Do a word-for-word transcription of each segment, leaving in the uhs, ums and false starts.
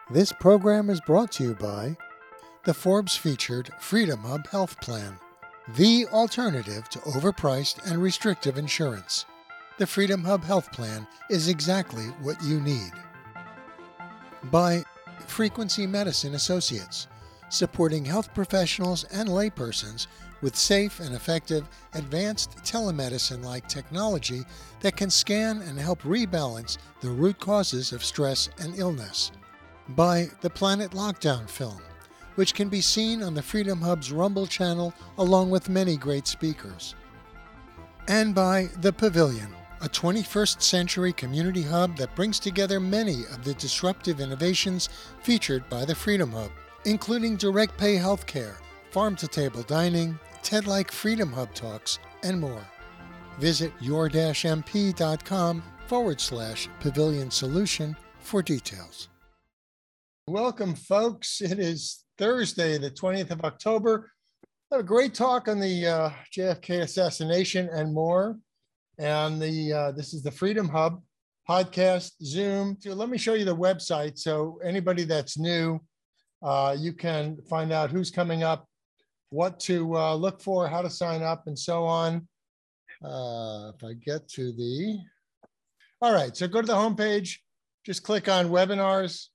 This program is brought to you by the Forbes-featured Freedom Hub Health Plan, the alternative to overpriced and restrictive insurance. The Freedom Hub Health Plan is exactly what you need. By Frequency Medicine Associates, supporting health professionals and laypersons with safe and effective advanced telemedicine-like technology that can scan and help rebalance the root causes of stress and illness. By the Planet Lockdown film, which can be seen on the Freedom Hub's Rumble channel along with many great speakers. And by The Pavilion, a twenty-first century community hub that brings together many of the disruptive innovations featured by the Freedom Hub, including direct pay healthcare, farm-to-table dining, TED-like Freedom Hub talks, and more. Visit your-mp.com forward slash pavilion solution for details. Welcome, folks. It is Thursday, the twentieth of October. I have a great talk on the uh, J F K assassination and more. And the uh, this is the Freedom Hub podcast, Zoom. So let me show you the website. So anybody that's new, uh, you can find out who's coming up, what to uh, look for, how to sign up, and so on. Uh, if I get to the, all right, so go to the homepage, just click on webinars,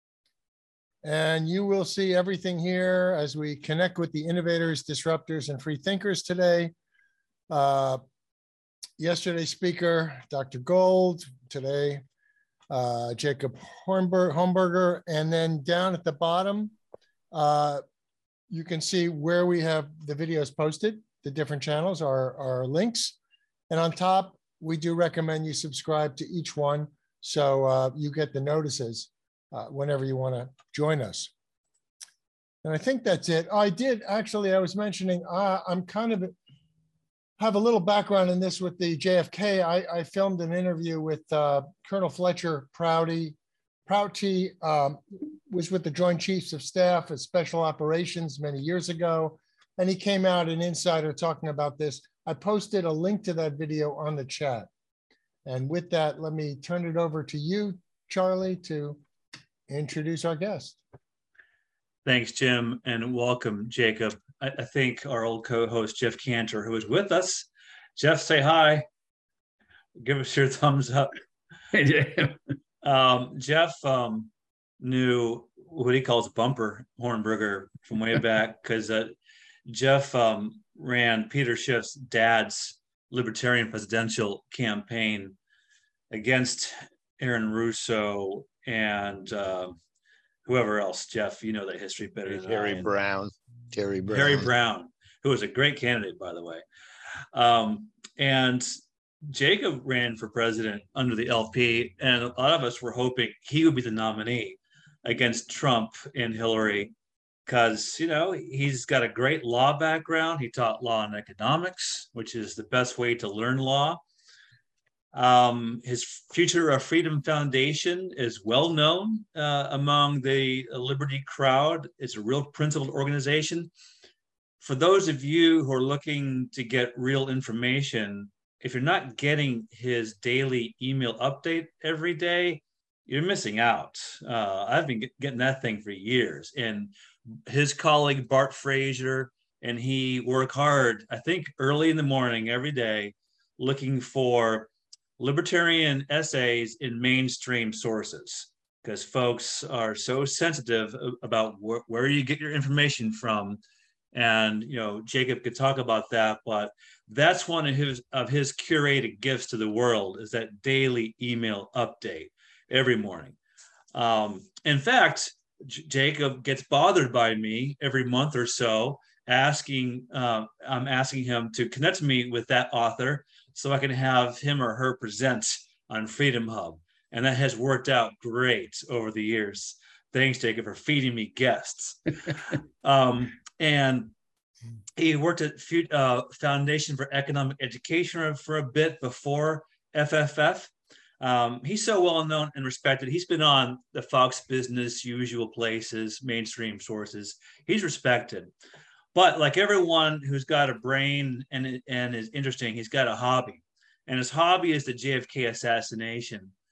and you will see everything here as we connect with the innovators, disruptors, and free thinkers today. Uh, yesterday's speaker, Doctor Gold, today, uh, Jacob Hornberg, Homberger, and then down at the bottom, uh, you can see where we have the videos posted. The different channels are, are links. And on top, we do recommend you subscribe to each one so uh, you get the notices uh, whenever you want to join us. And I think that's it. I did, actually, I was mentioning, uh, I'm kind of, have a little background in this with the J F K. I, I filmed an interview with uh, Colonel Fletcher Prouty. Prouty um, was with the Joint Chiefs of Staff of Special Operations many years ago, and he came out an insider talking about this. I posted a link to that video on the chat. And with that, let me turn it over to you, Charlie, to introduce our guest. Thanks, Jim, and welcome, Jacob. I, I think our old co-host, Jeff Cantor, who is with us. Jeff, say hi. Give us your thumbs up. um, Jeff um, knew what he calls Bumper Hornberger from way back because uh, Jeff um, ran Peter Schiff's dad's Libertarian presidential campaign against Aaron Russo and uh, whoever else. Jeff, you know that history better than Terry I. Brown. Terry Brown. Terry Brown, who was a great candidate, by the way. Um, and Jacob ran for president under the L P, and a lot of us were hoping he would be the nominee against Trump and Hillary because, you know, he's got a great law background. He taught law and economics, which is the best way to learn law. Um, his Future of Freedom Foundation is well known uh, among the Liberty crowd. It's a real principled organization. For those of you who are looking to get real information, if you're not getting his daily email update every day, you're missing out. Uh, I've been get, getting that thing for years. And his colleague, Bart Frazier, and he work hard, I think, early in the morning every day, looking for libertarian essays in mainstream sources, because folks are so sensitive about wh where you get your information from. And, you know, Jacob could talk about that, but that's one of his, of his curated gifts to the world is that daily email update every morning. Um, in fact, J Jacob gets bothered by me every month or so asking, uh, I'm asking him to connect me with that author so I can have him or her present on Freedom Hub. And that has worked out great over the years. Thanks, Jacob, for feeding me guests. um, and he worked at uh, Foundation for Economic Education for a bit before F F F. Um, he's so well known and respected. He's been on the Fox Business, Usual Places, mainstream sources. He's respected. But like everyone who's got a brain and, and is interesting, he's got a hobby. And his hobby is the J F K assassination.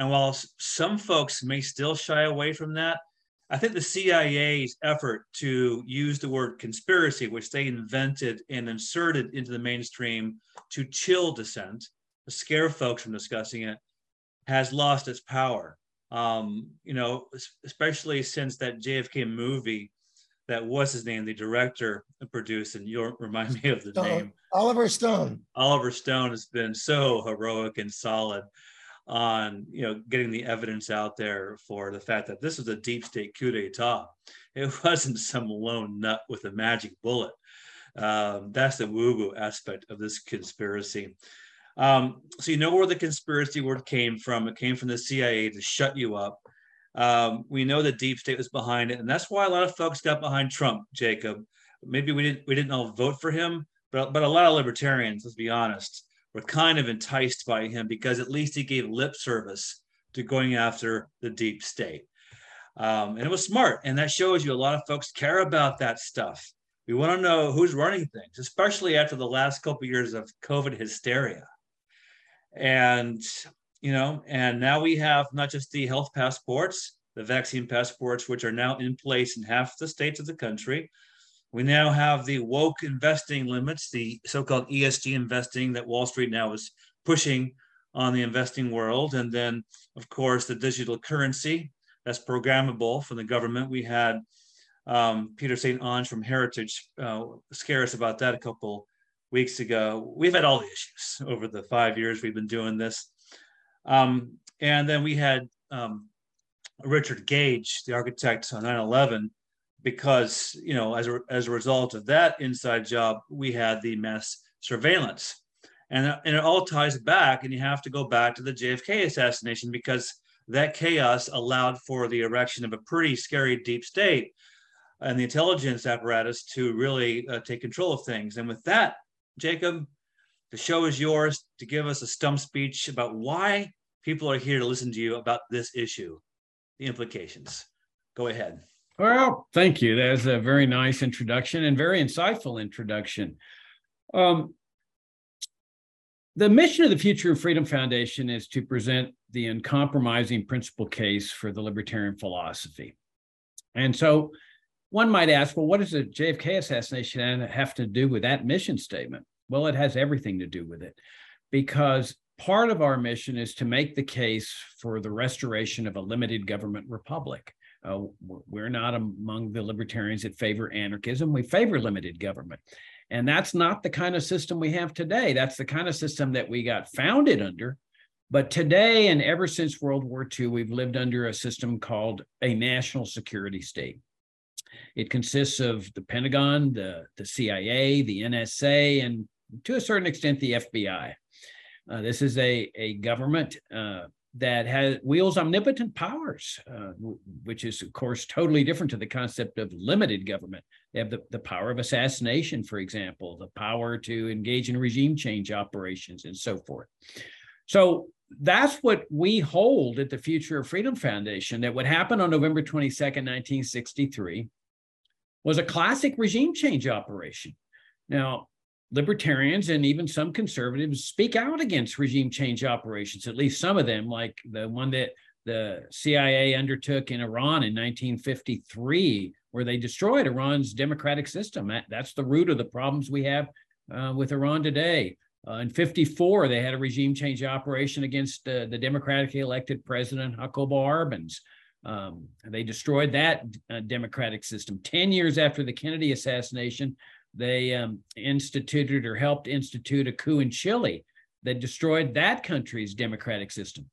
And while some folks may still shy away from that, I think the C I A's effort to use the word conspiracy, which they invented and inserted into the mainstream to chill dissent, to scare folks from discussing it, has lost its power. Um, you know, especially since that J F K movie that was his name, the director produced, and you'll remind me of the Stone. name. Oliver Stone. Oliver Stone has been so heroic and solid on, you know, getting the evidence out there for the fact that this was a deep state coup d'etat. It wasn't some lone nut with a magic bullet. Um, that's the woo-woo aspect of this conspiracy. Um, so you know where the conspiracy word came from. It came from the C I A to shut you up. Um, we know the deep state was behind it, and that's why a lot of folks got behind Trump, Jacob. Maybe we didn't we didn't all vote for him, but but a lot of libertarians, let's be honest, were kind of enticed by him because at least he gave lip service to going after the deep state. Um, and it was smart. And that shows you a lot of folks care about that stuff. We want to know who's running things, especially after the last couple of years of COVID hysteria. And, you know, and now we have not just the health passports, the vaccine passports, which are now in place in half the states of the country. We now have the woke investing limits, the so-called E S G investing that Wall Street now is pushing on the investing world. And then, of course, the digital currency that's programmable from the government. We had um, Peter Saint Onge from Heritage uh, scare us about that a couple weeks ago. We've had all the issues over the five years we've been doing this. Um, and then we had um, Richard Gage, the architect on nine eleven, because, you know, as a, as a result of that inside job, we had the mass surveillance. And, and it all ties back, and you have to go back to the J F K assassination, because that chaos allowed for the erection of a pretty scary deep state and the intelligence apparatus to really uh, take control of things. And with that, Jacob, the show is yours to give us a stump speech about why people are here to listen to you about this issue, the implications. Go ahead. Well, thank you. That's a very nice introduction and very insightful introduction. Um, the mission of the Future of Freedom Foundation is to present the uncompromising principle case for the libertarian philosophy. And so one might ask, well, what does the J F K assassination have to do with that mission statement? Well, it has everything to do with it, because part of our mission is to make the case for the restoration of a limited government republic. Uh, we're not among the libertarians that favor anarchism. We favor limited government. And that's not the kind of system we have today. That's the kind of system that we got founded under. But today, and ever since World War Two, we've lived under a system called a national security state. It consists of the Pentagon, the, the C I A, the N S A, and to a certain extent, the F B I. Uh, this is a, a government uh, that has wields omnipotent powers, uh, which is, of course, totally different to the concept of limited government. They have the, the power of assassination, for example, the power to engage in regime change operations, and so forth. So that's what we hold at the Future of Freedom Foundation, that what happened on November twenty-second, nineteen sixty-three was a classic regime change operation. Now, libertarians and even some conservatives speak out against regime change operations, at least some of them, like the one that the C I A undertook in Iran in nineteen fifty-three, where they destroyed Iran's democratic system. That, that's the root of the problems we have uh, with Iran today. Uh, in fifty-four, they had a regime change operation against uh, the democratically elected president, Jacobo Arbenz. Um, they destroyed that uh, democratic system. Ten years after the Kennedy assassination, they um, instituted or helped institute a coup in Chile that destroyed that country's democratic system.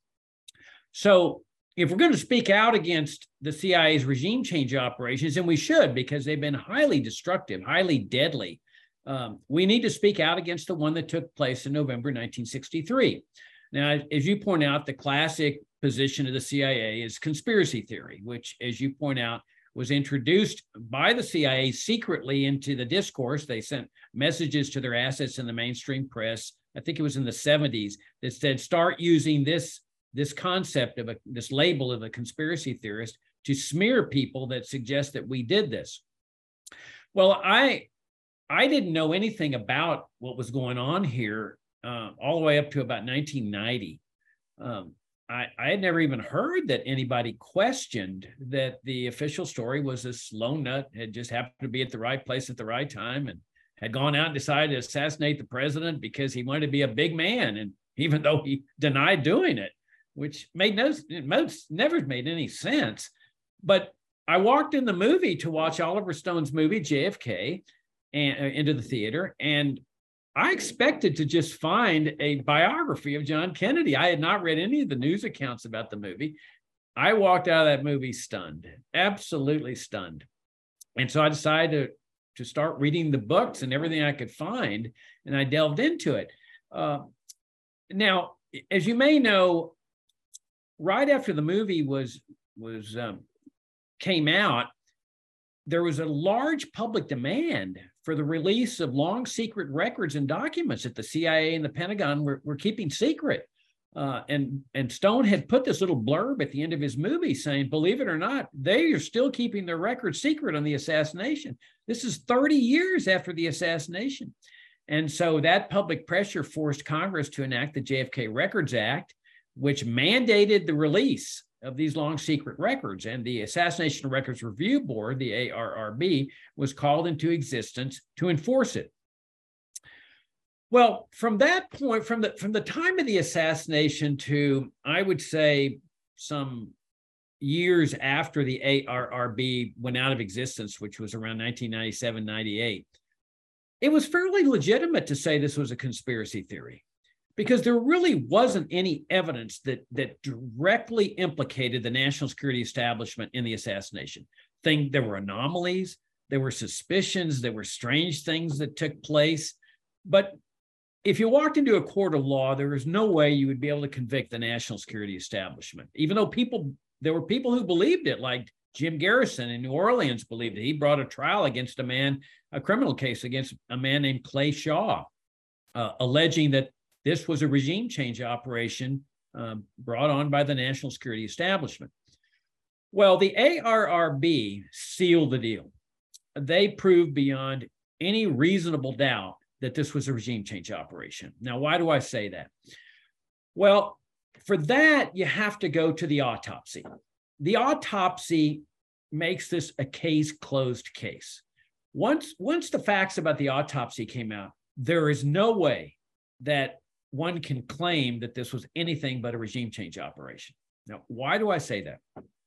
So if we're going to speak out against the C I A's regime change operations, and we should, because they've been highly destructive, highly deadly, um, we need to speak out against the one that took place in November nineteen sixty-three. Now, as you point out, the classic position of the C I A is conspiracy theory, which, as you point out, was introduced by the C I A secretly into the discourse. They sent messages to their assets in the mainstream press. I think it was in the seventies that said, start using this, this concept of a, this label of a conspiracy theorist to smear people that suggest that we did this. Well, I, I didn't know anything about what was going on here uh, all the way up to about nineteen ninety. Um, I, I had never even heard that anybody questioned that the official story was this lone nut had just happened to be at the right place at the right time and had gone out and decided to assassinate the president because he wanted to be a big man. And even though he denied doing it, which made no, most never made any sense. But I walked in the movie to watch Oliver Stone's movie, J F K, and, uh, into the theater. And I expected to just find a biography of John Kennedy. I had not read any of the news accounts about the movie. I walked out of that movie stunned, absolutely stunned. And so I decided to, to start reading the books and everything I could find, and I delved into it. Uh, now, as you may know, right after the movie was, was um, came out, there was a large public demand for the release of long secret records and documents that the C I A and the Pentagon were, were keeping secret. Uh, and, and Stone had put this little blurb at the end of his movie saying, believe it or not, they are still keeping their records secret on the assassination. This is thirty years after the assassination. And so that public pressure forced Congress to enact the J F K Records Act, which mandated the release of these long secret records. And the Assassination Records Review Board, the A R R B, was called into existence to enforce it. Well, from that point, from the, from the time of the assassination to, I would say, some years after the A R R B went out of existence, which was around nineteen ninety-seven, ninety-eight, it was fairly legitimate to say this was a conspiracy theory, because there really wasn't any evidence that, that directly implicated the national security establishment in the assassination. Thing, there were anomalies, there were suspicions, there were strange things that took place. But if you walked into a court of law, there was no way you would be able to convict the national security establishment, even though people, there were people who believed it, like Jim Garrison in New Orleans believed it. He brought a trial against a man, a criminal case against a man named Clay Shaw, uh, alleging that this was a regime change operation um, brought on by the national security establishment. Well, the A R R B sealed the deal. They proved beyond any reasonable doubt that this was a regime change operation. Now, why do I say that? Well, for that, you have to go to the autopsy. The autopsy makes this a case closed case. Once, once the facts about the autopsy came out, there is no way that one can claim that this was anything but a regime change operation. Now, why do I say that?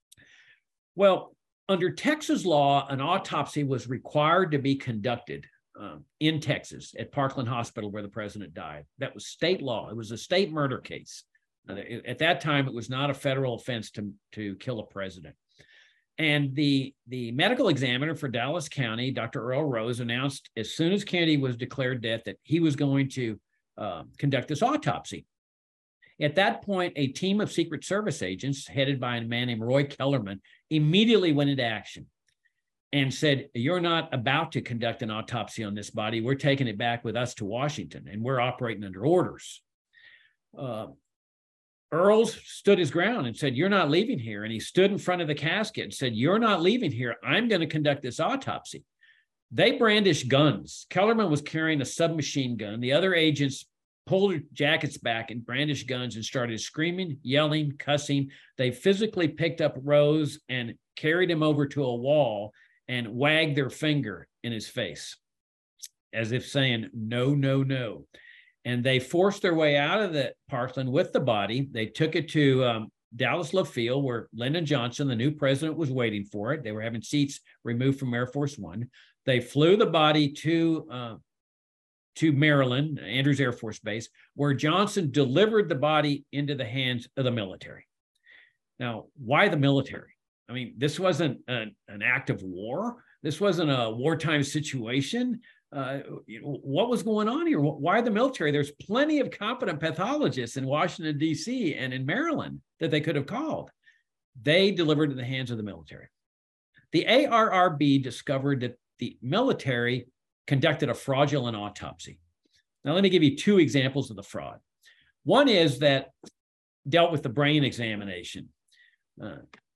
Well, under Texas law, an autopsy was required to be conducted um, in Texas at Parkland Hospital where the president died. That was state law. It was a state murder case. Uh, at that time, it was not a federal offense to, to kill a president. And the, the medical examiner for Dallas County, Doctor Earl Rose, announced as soon as Kennedy was declared dead that he was going to uh, conduct this autopsy. At that point, a team of Secret Service agents headed by a man named Roy Kellerman immediately went into action and said, you're not about to conduct an autopsy on this body. We're taking it back with us to Washington, and we're operating under orders. Uh, Earls stood his ground and said, you're not leaving here. And he stood in front of the casket and said, you're not leaving here. I'm going to conduct this autopsy. They brandished guns. Kellerman was carrying a submachine gun. The other agents pulled their jackets back and brandished guns and started screaming, yelling, cussing. They physically picked up Rose and carried him over to a wall and wagged their finger in his face, as if saying, no, no, no. And they forced their way out of the Parkland with the body. They took it to um, Dallas Love Field, where Lyndon Johnson, the new president, was waiting for it. They were having seats removed from Air Force One. They flew the body to, uh, to Maryland, Andrews Air Force Base, where Johnson delivered the body into the hands of the military. Now, why the military? I mean, this wasn't an, an act of war. This wasn't a wartime situation. Uh, you know, what was going on here? Why the military? There's plenty of competent pathologists in Washington, D C and in Maryland that they could have called. They delivered in the hands of the military. The A R R B discovered that the military conducted a fraudulent autopsy. Now, let me give you two examples of the fraud. One is that dealt with the brain examination. Uh,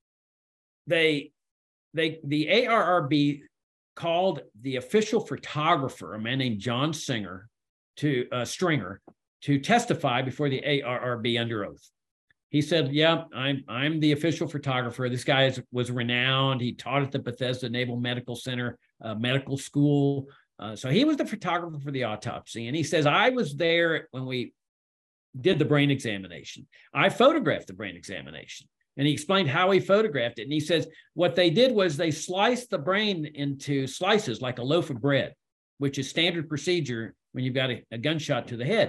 they, they, the A R R B called the official photographer, a man named John Singer, to uh, Stringer, to testify before the A R R B under oath. He said, yeah, I'm, I'm the official photographer. This guy is, was renowned. He taught at the Bethesda Naval Medical Center uh, medical school. Uh, so he was the photographer for the autopsy. And he says, I was there when we did the brain examination. I photographed the brain examination. And he explained how he photographed it. And he says, what they did was they sliced the brain into slices like a loaf of bread, which is standard procedure when you've got a, a gunshot to the head.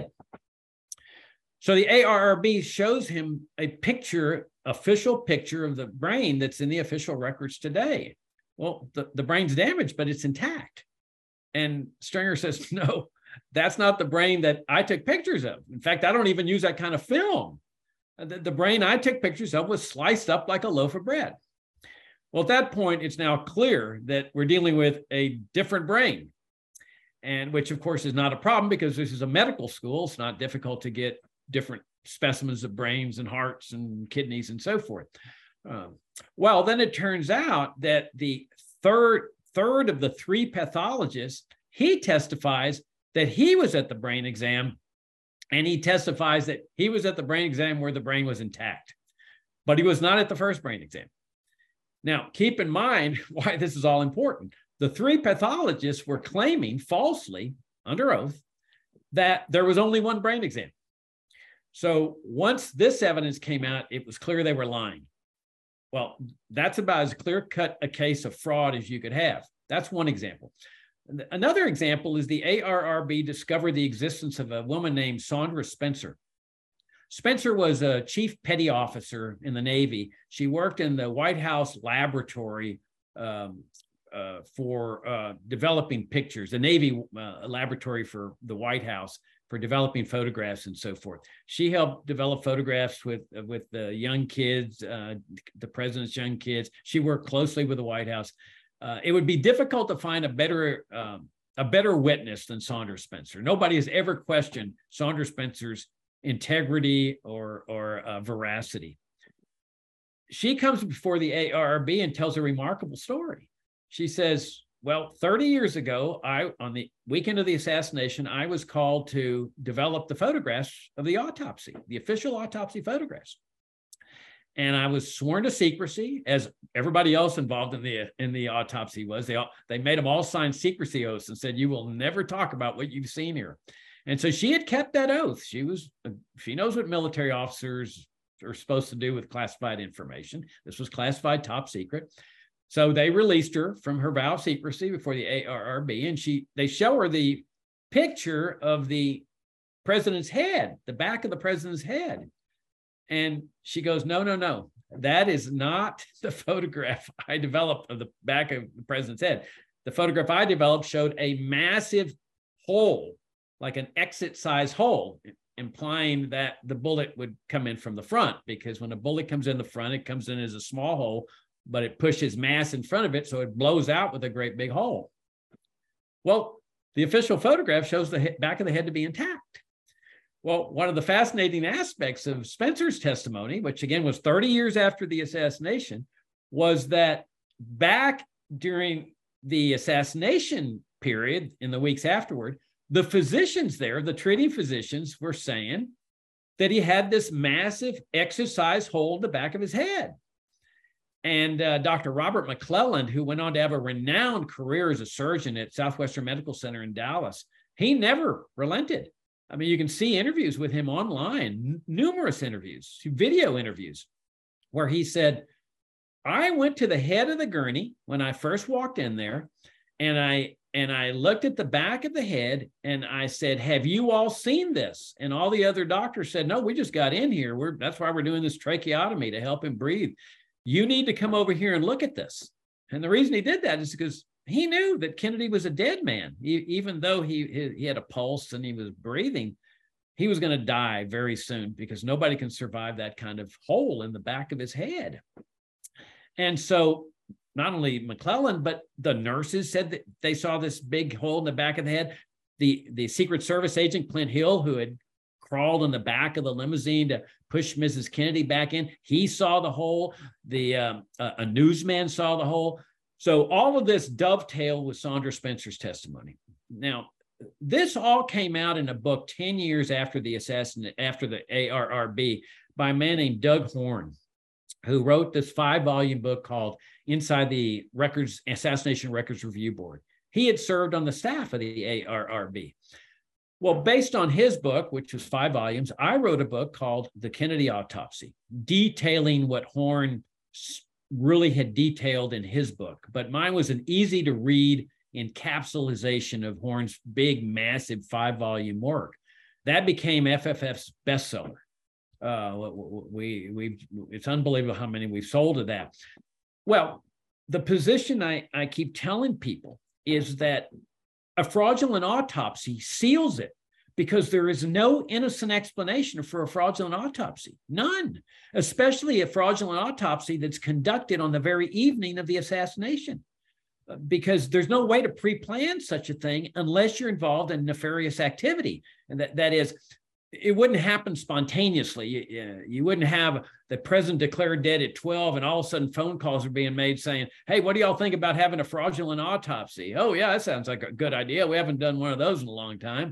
So the A R R B shows him a picture, official picture of the brain that's in the official records today. Well, the, the brain's damaged, but it's intact. And Stringer says, no, that's not the brain that I took pictures of. In fact, I don't even use that kind of film. The, the brain I took pictures of was sliced up like a loaf of bread. Well, at that point, it's now clear that we're dealing with a different brain, and which, of course, is not a problem because this is a medical school. It's not difficult to get different specimens of brains and hearts and kidneys and so forth. Um, well, then it turns out that the third, third of the three pathologists, he testifies that he was at the brain exam, and he testifies that he was at the brain exam where the brain was intact, but he was not at the first brain exam. Now, keep in mind why this is all important. The three pathologists were claiming falsely, under oath, that there was only one brain exam. So once this evidence came out, it was clear they were lying. Well, that's about as clear-cut a case of fraud as you could have. That's one example. Another example is the A R R B discovered the existence of a woman named Saundra Spencer. Spencer was a chief petty officer in the Navy. She worked in the White House laboratory um, uh, for uh, developing pictures, the Navy uh, laboratory for the White House for developing photographs and so forth. She helped develop photographs with, with the young kids, uh, the president's young kids. She worked closely with the White House. Uh, it would be difficult to find a better um, a better witness than Saundra Spencer. Nobody has ever questioned Saundra Spencer's integrity or, or uh, veracity. She comes before the A R R B and tells a remarkable story. She says, well, thirty years ago, I on the weekend of the assassination, I was called to develop the photographs of the autopsy, the official autopsy photographs. And I was sworn to secrecy, as everybody else involved in the in the autopsy was. They all, they made them all sign secrecy oaths and said, you will never talk about what you've seen here. And so she had kept that oath. She was she knows what military officers are supposed to do with classified information. This was classified top secret. So they released her from her vow of secrecy before the A R R B, and she they show her the picture of the president's head, the back of the president's head. And she goes, no, no, no, that is not the photograph I developed of the back of the president's head. The photograph I developed showed a massive hole, like an exit size hole, implying that the bullet would come in from the front, because when a bullet comes in the front, it comes in as a small hole, but it pushes mass in front of it, so it blows out with a great big hole. Well, the official photograph shows the back of the head to be intact. Well, one of the fascinating aspects of Spencer's testimony, which again was thirty years after the assassination, was that back during the assassination period, in the weeks afterward, the physicians there, the treating physicians, were saying that he had this massive exercise hole in the back of his head. And uh, Doctor Robert McClelland, who went on to have a renowned career as a surgeon at Southwestern Medical Center in Dallas, he never relented. I mean, you can see interviews with him online, numerous interviews, video interviews, where he said, I went to the head of the gurney when I first walked in there, and I and I looked at the back of the head, and I said, have you all seen this? And all the other doctors said, no, we just got in here. We're, that's why we're doing this tracheotomy, to help him breathe. You need to come over here and look at this. And the reason he did that is because he knew that Kennedy was a dead man. He, even though he, he, he had a pulse and he was breathing, he was going to die very soon, because nobody can survive that kind of hole in the back of his head. And so not only McClelland, but the nurses said that they saw this big hole in the back of the head. The, the Secret Service agent, Clint Hill, who had crawled in the back of the limousine to push Missus Kennedy back in, he saw the hole. The um, uh, a newsman saw the hole. So all of this dovetailed with Saundra Spencer's testimony. Now, this all came out in a book ten years after the assassination, after the A R R B, by a man named Doug Horne, who wrote this five-volume book called Inside the Records, Assassination Records Review Board. He had served on the staff of the A R R B. Well, based on his book, which was five volumes, I wrote a book called The Kennedy Autopsy, detailing what Horne really had detailed in his book. But mine was an easy to read encapsulation of Horne's big, massive five-volume work. That became F F F's bestseller. Uh, we, we, it's unbelievable how many we've sold of that. Well, the position I, I keep telling people is that a fraudulent autopsy seals it, because there is no innocent explanation for a fraudulent autopsy. None, especially a fraudulent autopsy that's conducted on the very evening of the assassination, because there's no way to pre-plan such a thing unless you're involved in nefarious activity. And that, that is, it wouldn't happen spontaneously. You, you wouldn't have the president declared dead at twelve and all of a sudden phone calls are being made saying, hey, what do y'all think about having a fraudulent autopsy? Oh, yeah, that sounds like a good idea. We haven't done one of those in a long time.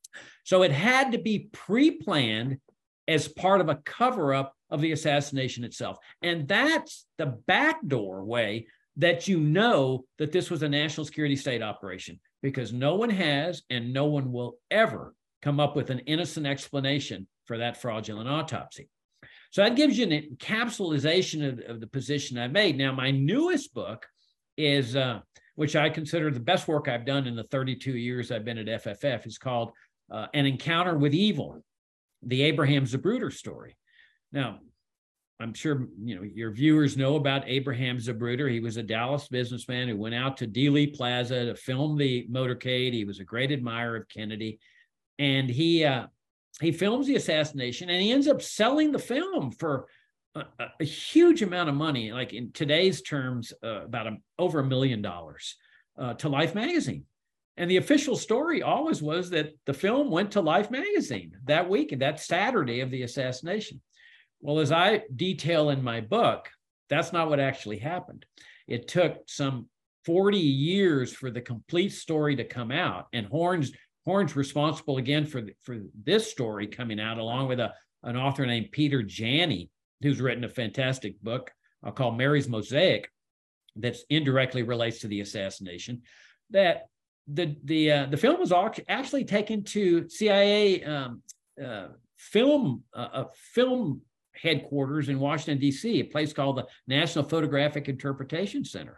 So it had to be pre-planned as part of a cover-up of the assassination itself. And that's the backdoor way that you know that this was a national security state operation, because no one has and no one will ever come up with an innocent explanation for that fraudulent autopsy. So that gives you an encapsulation of, of the position I made. Now, my newest book is, uh, which I consider the best work I've done in the thirty-two years I've been at F F F, is called uh, An Encounter with Evil, the Abraham Zapruder story. Now, I'm sure you know your viewers know about Abraham Zapruder. He was a Dallas businessman who went out to Dealey Plaza to film the motorcade. He was a great admirer of Kennedy. And he uh, he films the assassination, and he ends up selling the film for a, a huge amount of money, like in today's terms, uh, about a, over a million dollars uh, to Life magazine. And the official story always was that the film went to Life magazine that week, that Saturday of the assassination. Well, as I detail in my book, that's not what actually happened. It took some forty years for the complete story to come out, and Horne's Horne's responsible again for, for this story coming out, along with a, an author named Peter Janney, who's written a fantastic book uh, called Mary's Mosaic that indirectly relates to the assassination. That the the uh, the film was actually taken to C I A um, uh, film uh, a film headquarters in Washington, D C, a place called the National Photographic Interpretation Center.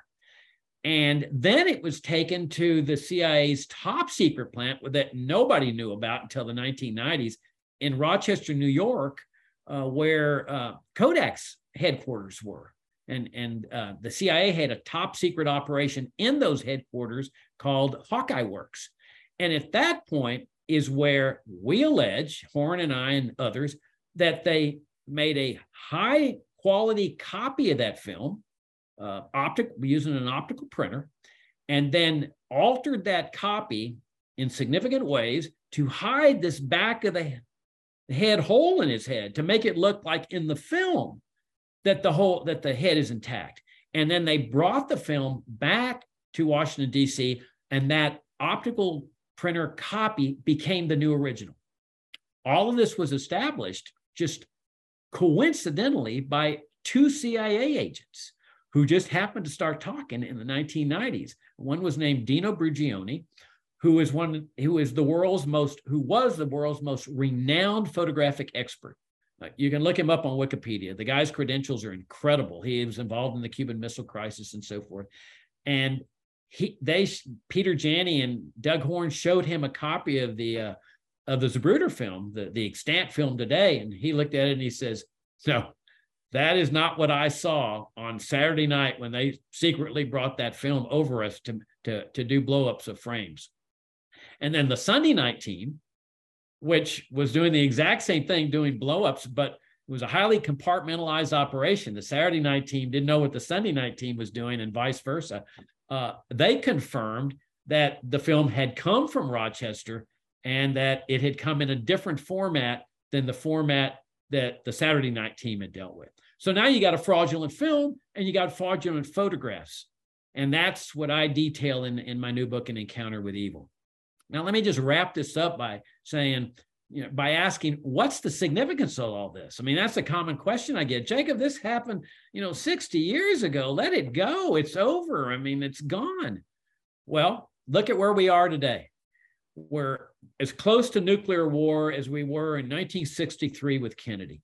And then it was taken to the C I A's top secret plant that nobody knew about until the nineteen nineties in Rochester, New York, uh, where uh, Kodak's headquarters were. And, and uh, the C I A had a top secret operation in those headquarters called Hawkeye Works. And at that point is where we allege, Horne and I and others, that they made a high quality copy of that film, Uh, optic using an optical printer, and then altered that copy in significant ways to hide this back of the head hole in his head, to make it look like in the film that the whole that the head is intact. And then they brought the film back to Washington, D C, and that optical printer copy became the new original. All of this was established just coincidentally by two C I A agents who just happened to start talking in the nineteen nineties. One was named Dino Brugioni, who is one who is the world's most who was the world's most renowned photographic expert. Uh, you can look him up on Wikipedia. The guy's credentials are incredible. He was involved in the Cuban Missile Crisis and so forth. And he, they, Peter Janney and Doug Horne showed him a copy of the uh, of the Zapruder film, the the extant film today, and he looked at it and he says, "No, that is not what I saw on Saturday night when they secretly brought that film over us to, to, to do blow-ups of frames." And then the Sunday night team, which was doing the exact same thing, doing blow-ups, but it was a highly compartmentalized operation. The Saturday night team didn't know what the Sunday night team was doing and vice versa. Uh, they confirmed that the film had come from Rochester and that it had come in a different format than the format that the Saturday night team had dealt with. So now you got a fraudulent film and you got fraudulent photographs. And that's what I detail in, in my new book, An Encounter with Evil. Now, let me just wrap this up by saying you know, by asking, what's the significance of all this? I mean, that's a common question I get. Jacob, this happened, you know, sixty years ago. Let it go. It's over. I mean, it's gone. Well, look at where we are today. We're as close to nuclear war as we were in nineteen sixty-three with Kennedy.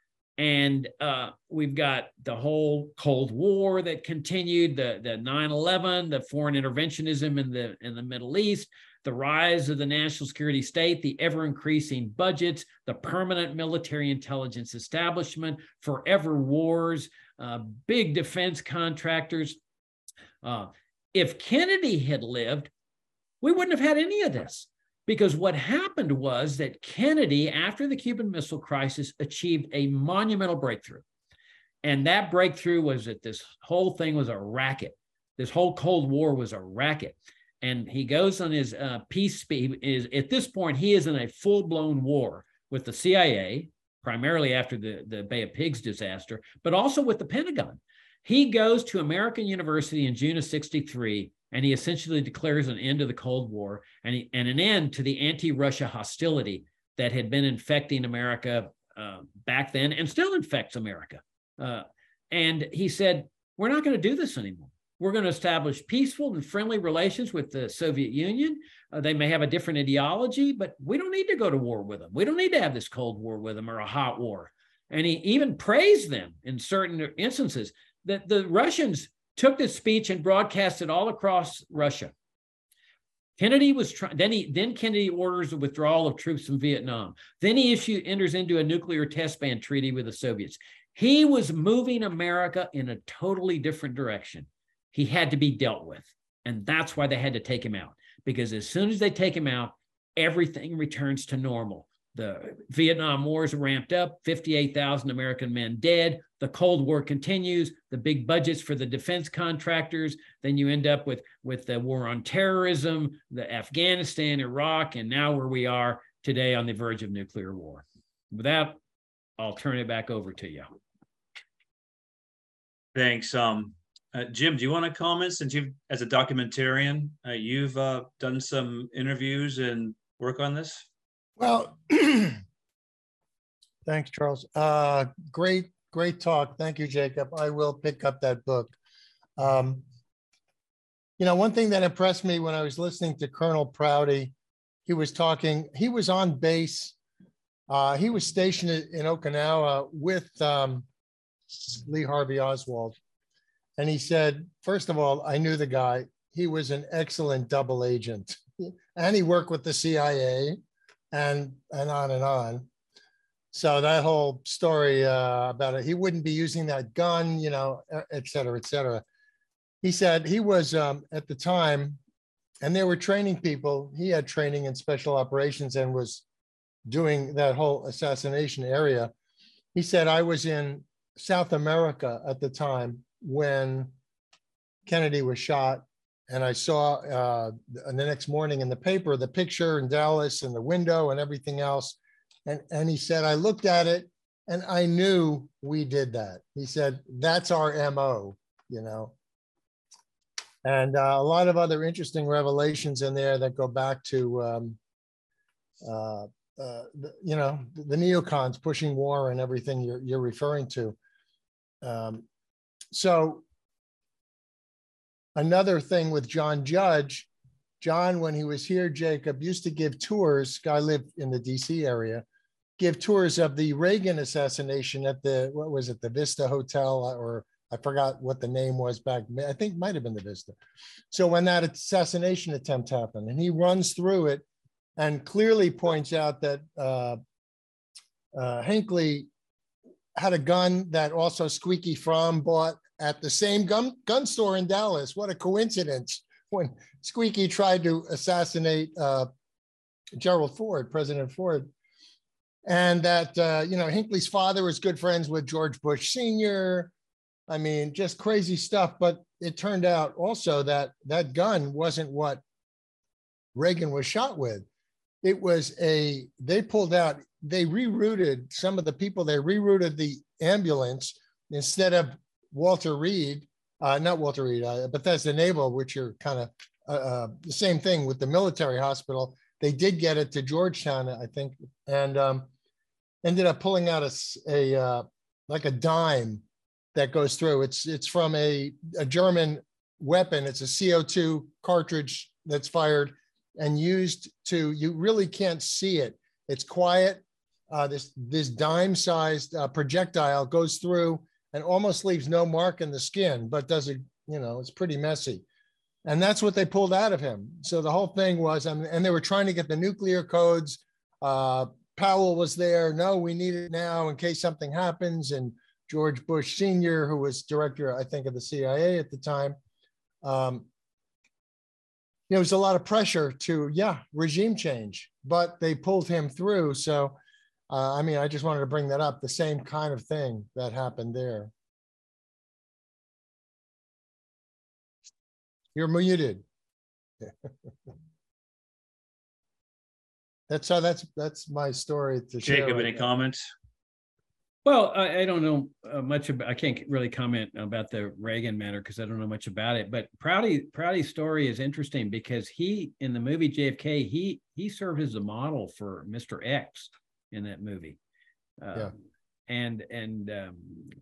And uh, we've got the whole Cold War that continued, the, the nine eleven, the foreign interventionism in the, in the Middle East, the rise of the national security state, the ever-increasing budgets, the permanent military intelligence establishment, forever wars, uh, big defense contractors. Uh, if Kennedy had lived, we wouldn't have had any of this. Because what happened was that Kennedy, after the Cuban Missile Crisis, achieved a monumental breakthrough. And that breakthrough was that this whole thing was a racket. This whole Cold War was a racket. And he goes on his uh, peace speech. Is at this point, he is in a full-blown war with the C I A, primarily after the, the Bay of Pigs disaster, but also with the Pentagon. He goes to American University in June of sixty-three, and he essentially declares an end to the Cold War and, he, and an end to the anti-Russia hostility that had been infecting America uh, back then and still infects America. Uh, and he said, we're not going to do this anymore. We're going to establish peaceful and friendly relations with the Soviet Union. Uh, they may have a different ideology, but we don't need to go to war with them. We don't need to have this Cold War with them or a hot war. And he even praised them in certain instances that the Russians took this speech and broadcast it all across Russia. Kennedy was trying, then he, then Kennedy orders the withdrawal of troops from Vietnam. Then he issue, enters into a nuclear test ban treaty with the Soviets. He was moving America in a totally different direction. He had to be dealt with. And that's why they had to take him out. Because as soon as they take him out, everything returns to normal. The Vietnam War is ramped up, fifty-eight thousand American men dead. The Cold War continues, the big budgets for the defense contractors. Then you end up with, with the war on terrorism, the Afghanistan, Iraq, and now where we are today on the verge of nuclear war. With that, I'll turn it back over to you. Thanks. Um, uh, Jim, do you want to comment, since you've, as a documentarian, uh, you've uh, done some interviews and work on this? Well, thanks, Charles. Uh, great, great talk. Thank you, Jacob. I will pick up that book. Um, you know, one thing that impressed me when I was listening to Colonel Prouty, he was talking, he was on base. Uh, he was stationed in Okinawa with um, Lee Harvey Oswald. And he said, first of all, I knew the guy. He was an excellent double agent. And he worked with the C I A. And, and on and on. So that whole story uh, about it, he wouldn't be using that gun, you know, et cetera, et cetera. He said he was um, at the time, and they were training people. He had training in special operations and was doing that whole assassination area. He said, I was in South America at the time when Kennedy was shot. And I saw uh, the next morning in the paper, the picture in Dallas and the window and everything else. And, and he said, I looked at it and I knew we did that. He said, that's our M O, you know. And uh, a lot of other interesting revelations in there that go back to, um, uh, uh, the, you know, the, the neocons pushing war and everything you're, you're referring to. Um, so, another thing with John Judge, John, when he was here, Jacob, used to give tours, guy lived in the D C area, give tours of the Reagan assassination at the, what was it, the Vista Hotel, or I forgot what the name was back, I think might have been the Vista. So when that assassination attempt happened, and he runs through it and clearly points out that uh, uh, Hinckley had a gun that also Squeaky Fromm bought at the same gun, gun store in Dallas. What a coincidence, when Squeaky tried to assassinate uh, Gerald Ford, President Ford. And that, uh, you know, Hinckley's father was good friends with George Bush Senior I mean, just crazy stuff. But it turned out also that that gun wasn't what Reagan was shot with. It was a, they pulled out, they rerouted some of the people, they rerouted the ambulance instead of Walter Reed, uh, not Walter Reed, uh, Bethesda Naval, which are kind of uh, uh, the same thing with the military hospital. they did get it to Georgetown, I think, and um, ended up pulling out a, a uh, like a dime that goes through. It's it's from a, a German weapon. It's a C O two cartridge that's fired and used to, you really can't see it. It's quiet. Uh, this this dime-sized uh, projectile goes through and almost leaves no mark in the skin, but does it, you know, it's pretty messy. And that's what they pulled out of him. So the whole thing was, I mean, and they were trying to get the nuclear codes. Uh, Powell was there. No, we need it now in case something happens. And George Bush Senior, who was director, I think, of the C I A at the time, um, there was a lot of pressure to, yeah, regime change, but they pulled him through. So, uh, I mean, I just wanted to bring that up, the same kind of thing that happened there. You're muted. That's how that's that's my story to share. Jacob, right any now. comments? Well, I, I don't know uh, much about, I can't really comment about the Reagan matter because I don't know much about it, but Prouty, Prouty's story is interesting because he, in the movie J F K, he he served as a model for Mister X in that movie. Uh, Yeah. And, and um,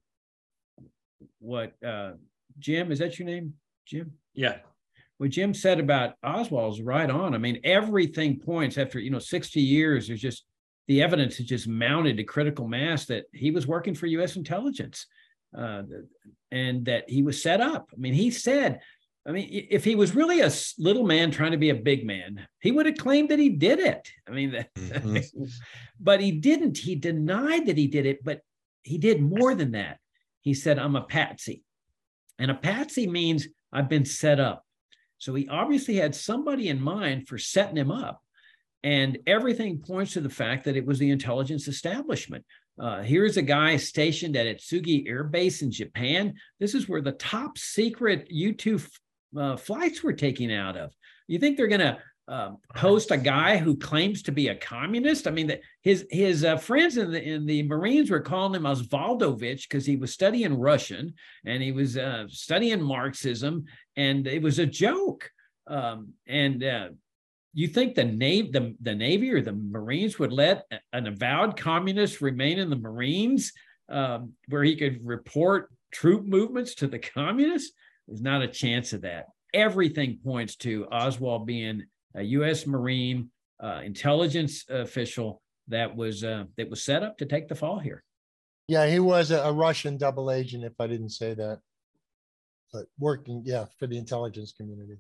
what, uh, Jim, is that your name, Jim? Yeah. What Jim said about Oswald is right on. I mean, everything points after, you know, sixty years, there's just, the evidence is just mounted to critical mass that he was working for U S intelligence uh, and that he was set up. I mean, he said, I mean, if he was really a little man trying to be a big man, he would have claimed that he did it. I mean, mm-hmm. But he didn't. He denied that he did it, but he did more than that. He said, I'm a patsy. And a patsy means I've been set up. So he obviously had somebody in mind for setting him up. And everything points to the fact that it was the intelligence establishment. Uh, here's a guy stationed at Atsugi Air Base in Japan. This is where the top secret U two uh, flights were taken out of. You think they're going to uh, post a guy who claims to be a communist? I mean, the, his his uh, friends in the in the Marines were calling him Osvaldovich because he was studying Russian and he was uh, studying Marxism, and it was a joke. Um, and uh, You think the Navy, the, the Navy or the Marines would let an avowed communist remain in the Marines um, where he could report troop movements to the communists? There's not a chance of that. Everything points to Oswald being a U S Marine uh, intelligence official that was uh, that was set up to take the fall here. Yeah, he was a, a Russian double agent, if I didn't say that, but working, yeah, for the intelligence community.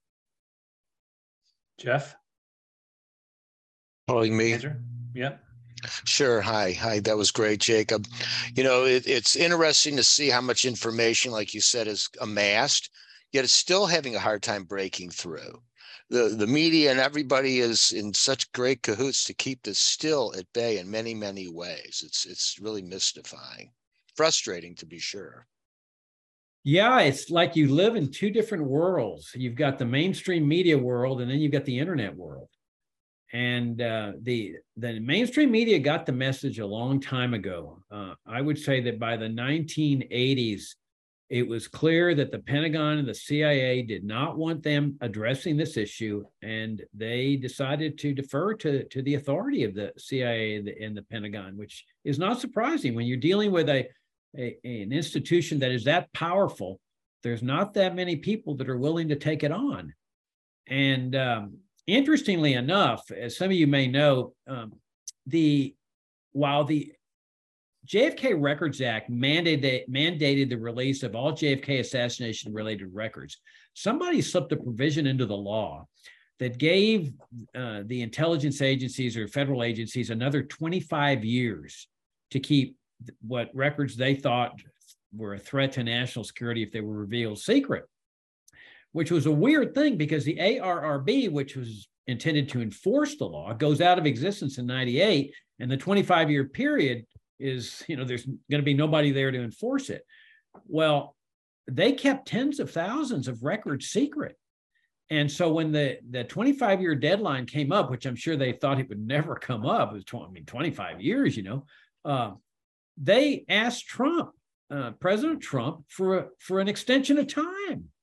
Jeff? Calling me? Andrew? Yeah. Sure. Hi. Hi. That was great, Jacob. You know, it, it's interesting to see how much information, like you said, is amassed, yet it's still having a hard time breaking through. The, the media and everybody is in such great cahoots to keep this still at bay in many, many ways. It's, it's really mystifying, frustrating to be sure. Yeah, it's like you live in two different worlds. You've got the mainstream media world, and then you've got the internet world. And uh, the the mainstream media got the message a long time ago. Uh, I would say that by the nineteen eighties, it was clear that the Pentagon and the C I A did not want them addressing this issue, and they decided to defer to, to the authority of the C I A and the, and the Pentagon, which is not surprising when you're dealing with a A, an institution that is that powerful. There's not that many people that are willing to take it on. And um, interestingly enough, as some of you may know, um, the while the J F K Records Act mandated, mandated the release of all J F K assassination-related records, somebody slipped a provision into the law that gave uh, the intelligence agencies or federal agencies another twenty-five years to keep what records they thought were a threat to national security if they were revealed secret, which was a weird thing because the A R R B, which was intended to enforce the law, goes out of existence in ninety-eight, and the twenty-five year period is, you know, there's going to be nobody there to enforce it. Well, they kept tens of thousands of records secret. And so when the, the twenty-five year deadline came up, which I'm sure they thought it would never come up, it was twenty, I mean, twenty-five years, you know, uh, they asked Trump, uh, President Trump, for, a, for an extension of time.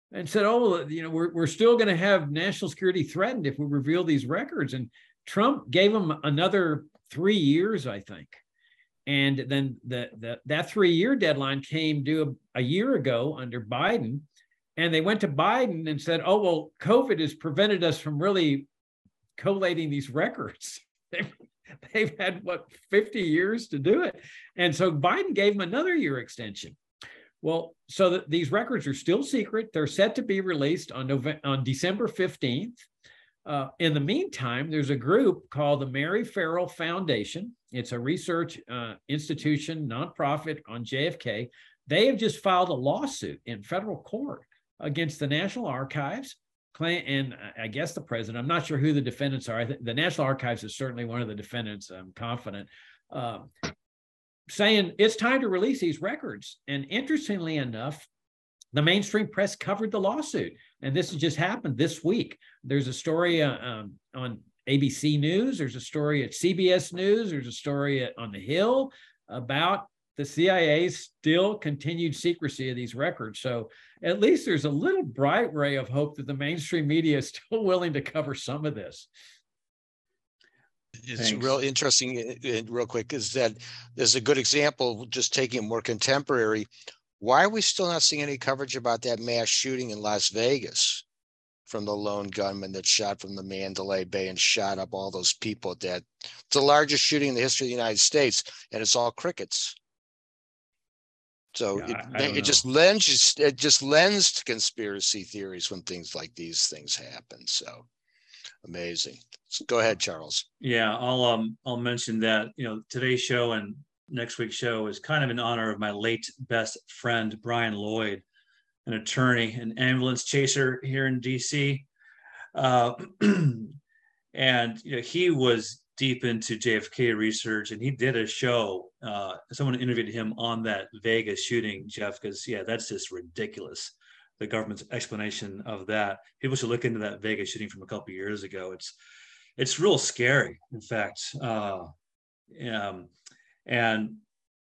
and said, oh, you know, we're, we're still going to have national security threatened if we reveal these records. And Trump gave them another three years, I think. And then the, the, that three-year deadline came due a, a year ago under Biden. And they went to Biden and said, oh, well, COVID has prevented us from really collating these records. They've, they've had, what, fifty years to do it. And so Biden gave them another year extension. Well, so that these records are still secret. They're set to be released on November, on December fifteenth. Uh, in the meantime, there's a group called the Mary Farrell Foundation. It's a research uh, institution, nonprofit on J F K. They have just filed a lawsuit in federal court against the National Archives, and I guess the president. I'm not sure who the defendants are. I think the National Archives is certainly one of the defendants, I'm confident, uh, saying it's time to release these records. And interestingly enough, the mainstream press covered the lawsuit. And this has just happened this week. There's a story uh, um, on A B C News. There's a story at C B S News. There's a story at, on The Hill about the C I A's still continued secrecy of these records. So at least there's a little bright ray of hope that the mainstream media is still willing to cover some of this. It's Thanks. Real interesting, real quick, is that there's a good example, just taking it more contemporary. Why are we still not seeing any coverage about that mass shooting in Las Vegas from the lone gunman that shot from the Mandalay Bay and shot up all those people at that? It's the largest shooting in the history of the United States, and it's all crickets. So yeah, it, it just lends it just lends to conspiracy theories when things like these things happen. So amazing. So go ahead, Charles. Yeah, I'll um I'll mention that, you know, today's show and next week's show is kind of in honor of my late best friend, Brian Lloyd, an attorney, an ambulance chaser here in D C. Uh, and you know, he was deep into J F K research, and he did a show. Uh, someone interviewed him on that Vegas shooting, Jeff, because yeah, that's just ridiculous. The government's explanation of that. People should look into that Vegas shooting from a couple of years ago. It's it's real scary, in fact. Uh, um, and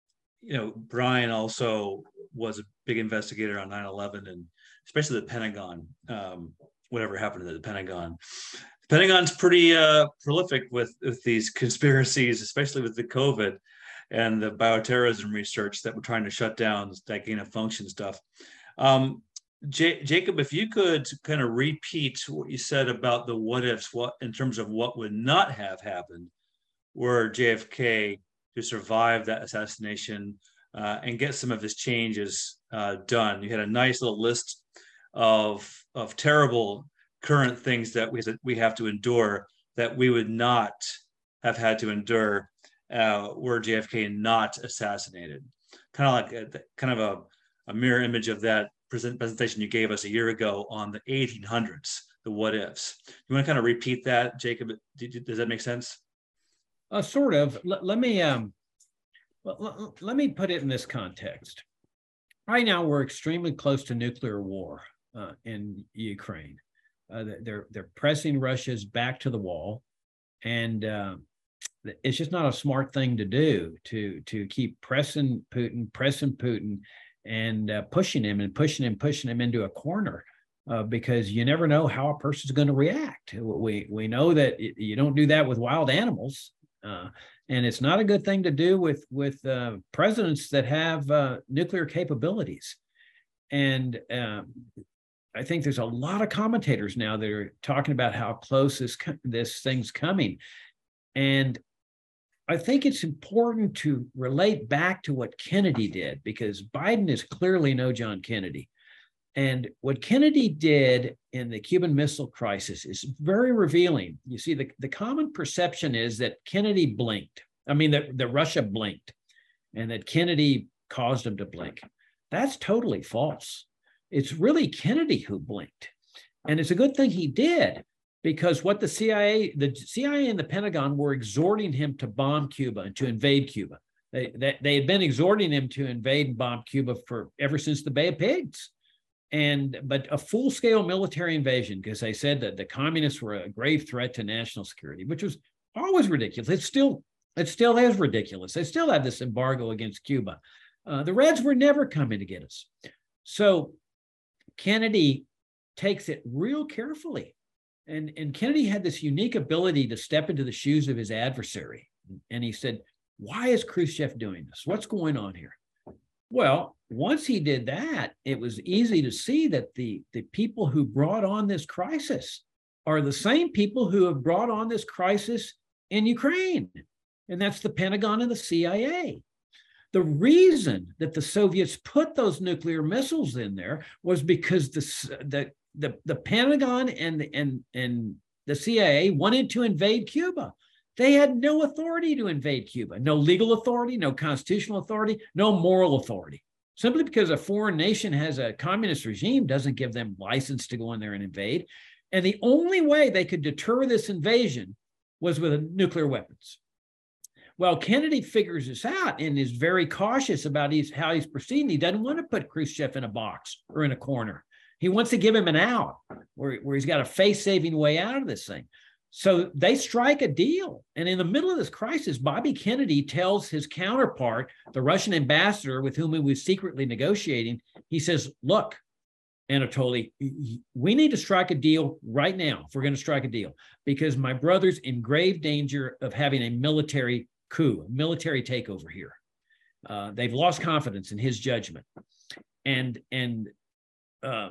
you know, Brian also was a big investigator on nine eleven, and especially the Pentagon. Um, whatever happened to the Pentagon. The Pentagon's pretty uh, prolific with, with these conspiracies, especially with the COVID and the bioterrorism research that we're trying to shut down, that gain of function stuff. Um, J- Jacob, if you could kind of repeat what you said about the what ifs, what in terms of what would not have happened were J F K to survive that assassination uh, and get some of his changes uh, done. You had a nice little list of of terrible current things that we we have to endure that we would not have had to endure uh, were J F K not assassinated. Kind of like a, kind of a, a mirror image of that present presentation you gave us a year ago on the eighteen hundreds, the what ifs. You want to kind of repeat that, Jacob? Does that make sense? Uh, sort of. L- let me um, l- l- let me put it in this context. Right now, we're extremely close to nuclear war uh, in Ukraine. Uh, they're they're pressing Russia's back to the wall, and uh, it's just not a smart thing to do to to keep pressing Putin, pressing Putin, and uh, pushing him and pushing him, pushing him into a corner, uh, because you never know how a person's going to react. We we know that it, you don't do that with wild animals, uh, and it's not a good thing to do with with uh, presidents that have uh, nuclear capabilities, and. Um, I think there's a lot of commentators now that are talking about how close this this thing's coming. And I think it's important to relate back to what Kennedy did, because Biden is clearly no John Kennedy. And what Kennedy did in the Cuban Missile Crisis is very revealing. You see, the, the common perception is that Kennedy blinked. I mean, that, that Russia blinked and that Kennedy caused him to blink. That's totally false. It's really Kennedy who blinked. And it's a good thing he did, because what the C I A, the C I A and the Pentagon were exhorting him to bomb Cuba and to invade Cuba. They, they, they had been exhorting him to invade and bomb Cuba for ever since the Bay of Pigs. And but a full-scale military invasion, because they said that the communists were a grave threat to national security, which was always ridiculous. It's still, it still is ridiculous. They still have this embargo against Cuba. Uh, the Reds were never coming to get us. So Kennedy takes it real carefully. And, and Kennedy had this unique ability to step into the shoes of his adversary. And he said, why is Khrushchev doing this? What's going on here? Well, once he did that, it was easy to see that the, the people who brought on this crisis are the same people who have brought on this crisis in Ukraine. And that's the Pentagon and the C I A. The reason that the Soviets put those nuclear missiles in there was because the, the, the, the Pentagon and, and, and the C I A wanted to invade Cuba. They had no authority to invade Cuba, no legal authority, no constitutional authority, no moral authority. Simply because a foreign nation has a communist regime doesn't give them license to go in there and invade. And the only way they could deter this invasion was with nuclear weapons. Well, Kennedy figures this out and is very cautious about his, how he's proceeding. He doesn't want to put Khrushchev in a box or in a corner. He wants to give him an out where, where he's got a face-saving way out of this thing. So they strike a deal. And in the middle of this crisis, Bobby Kennedy tells his counterpart, the Russian ambassador with whom he was secretly negotiating, he says, look, Anatoly, we need to strike a deal right now if we're going to strike a deal, because my brother's in grave danger of having a military coup, a military takeover here. Uh, they've lost confidence in his judgment. And, and uh,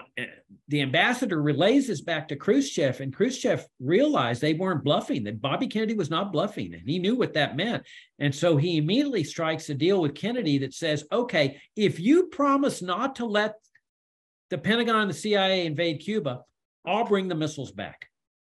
the ambassador relays this back to Khrushchev, and Khrushchev realized they weren't bluffing, that Bobby Kennedy was not bluffing, and he knew what that meant. And so he immediately strikes a deal with Kennedy that says, okay, if you promise not to let the Pentagon and the C I A invade Cuba, I'll bring the missiles back.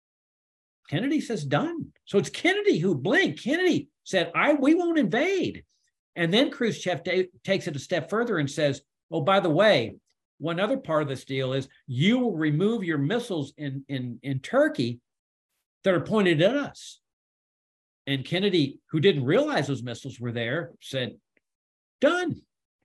Kennedy says, done. So it's Kennedy who blinked. Kennedy said, I, we won't invade. And then Khrushchev takes it a step further and says, oh, by the way, one other part of this deal is you will remove your missiles in, in, in Turkey that are pointed at us. And Kennedy, who didn't realize those missiles were there, said, done.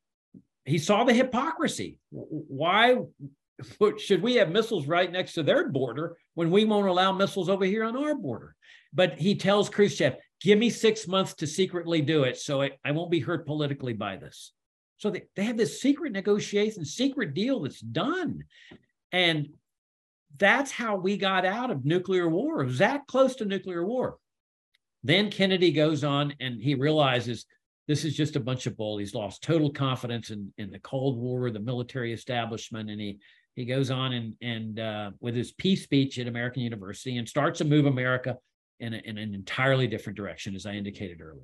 He saw the hypocrisy. Why should we have missiles right next to their border when we won't allow missiles over here on our border? But he tells Khrushchev, give me six months to secretly do it so I, I won't be hurt politically by this. So they, they have this secret negotiation, secret deal that's done. And that's how we got out of nuclear war. It was that close to nuclear war. Then Kennedy goes on and he realizes this is just a bunch of bull. He's lost total confidence in, in the Cold War, the military establishment. And he, he goes on and, and uh, with his peace speech at American University and starts to move America in, a, in an entirely different direction, as I indicated earlier.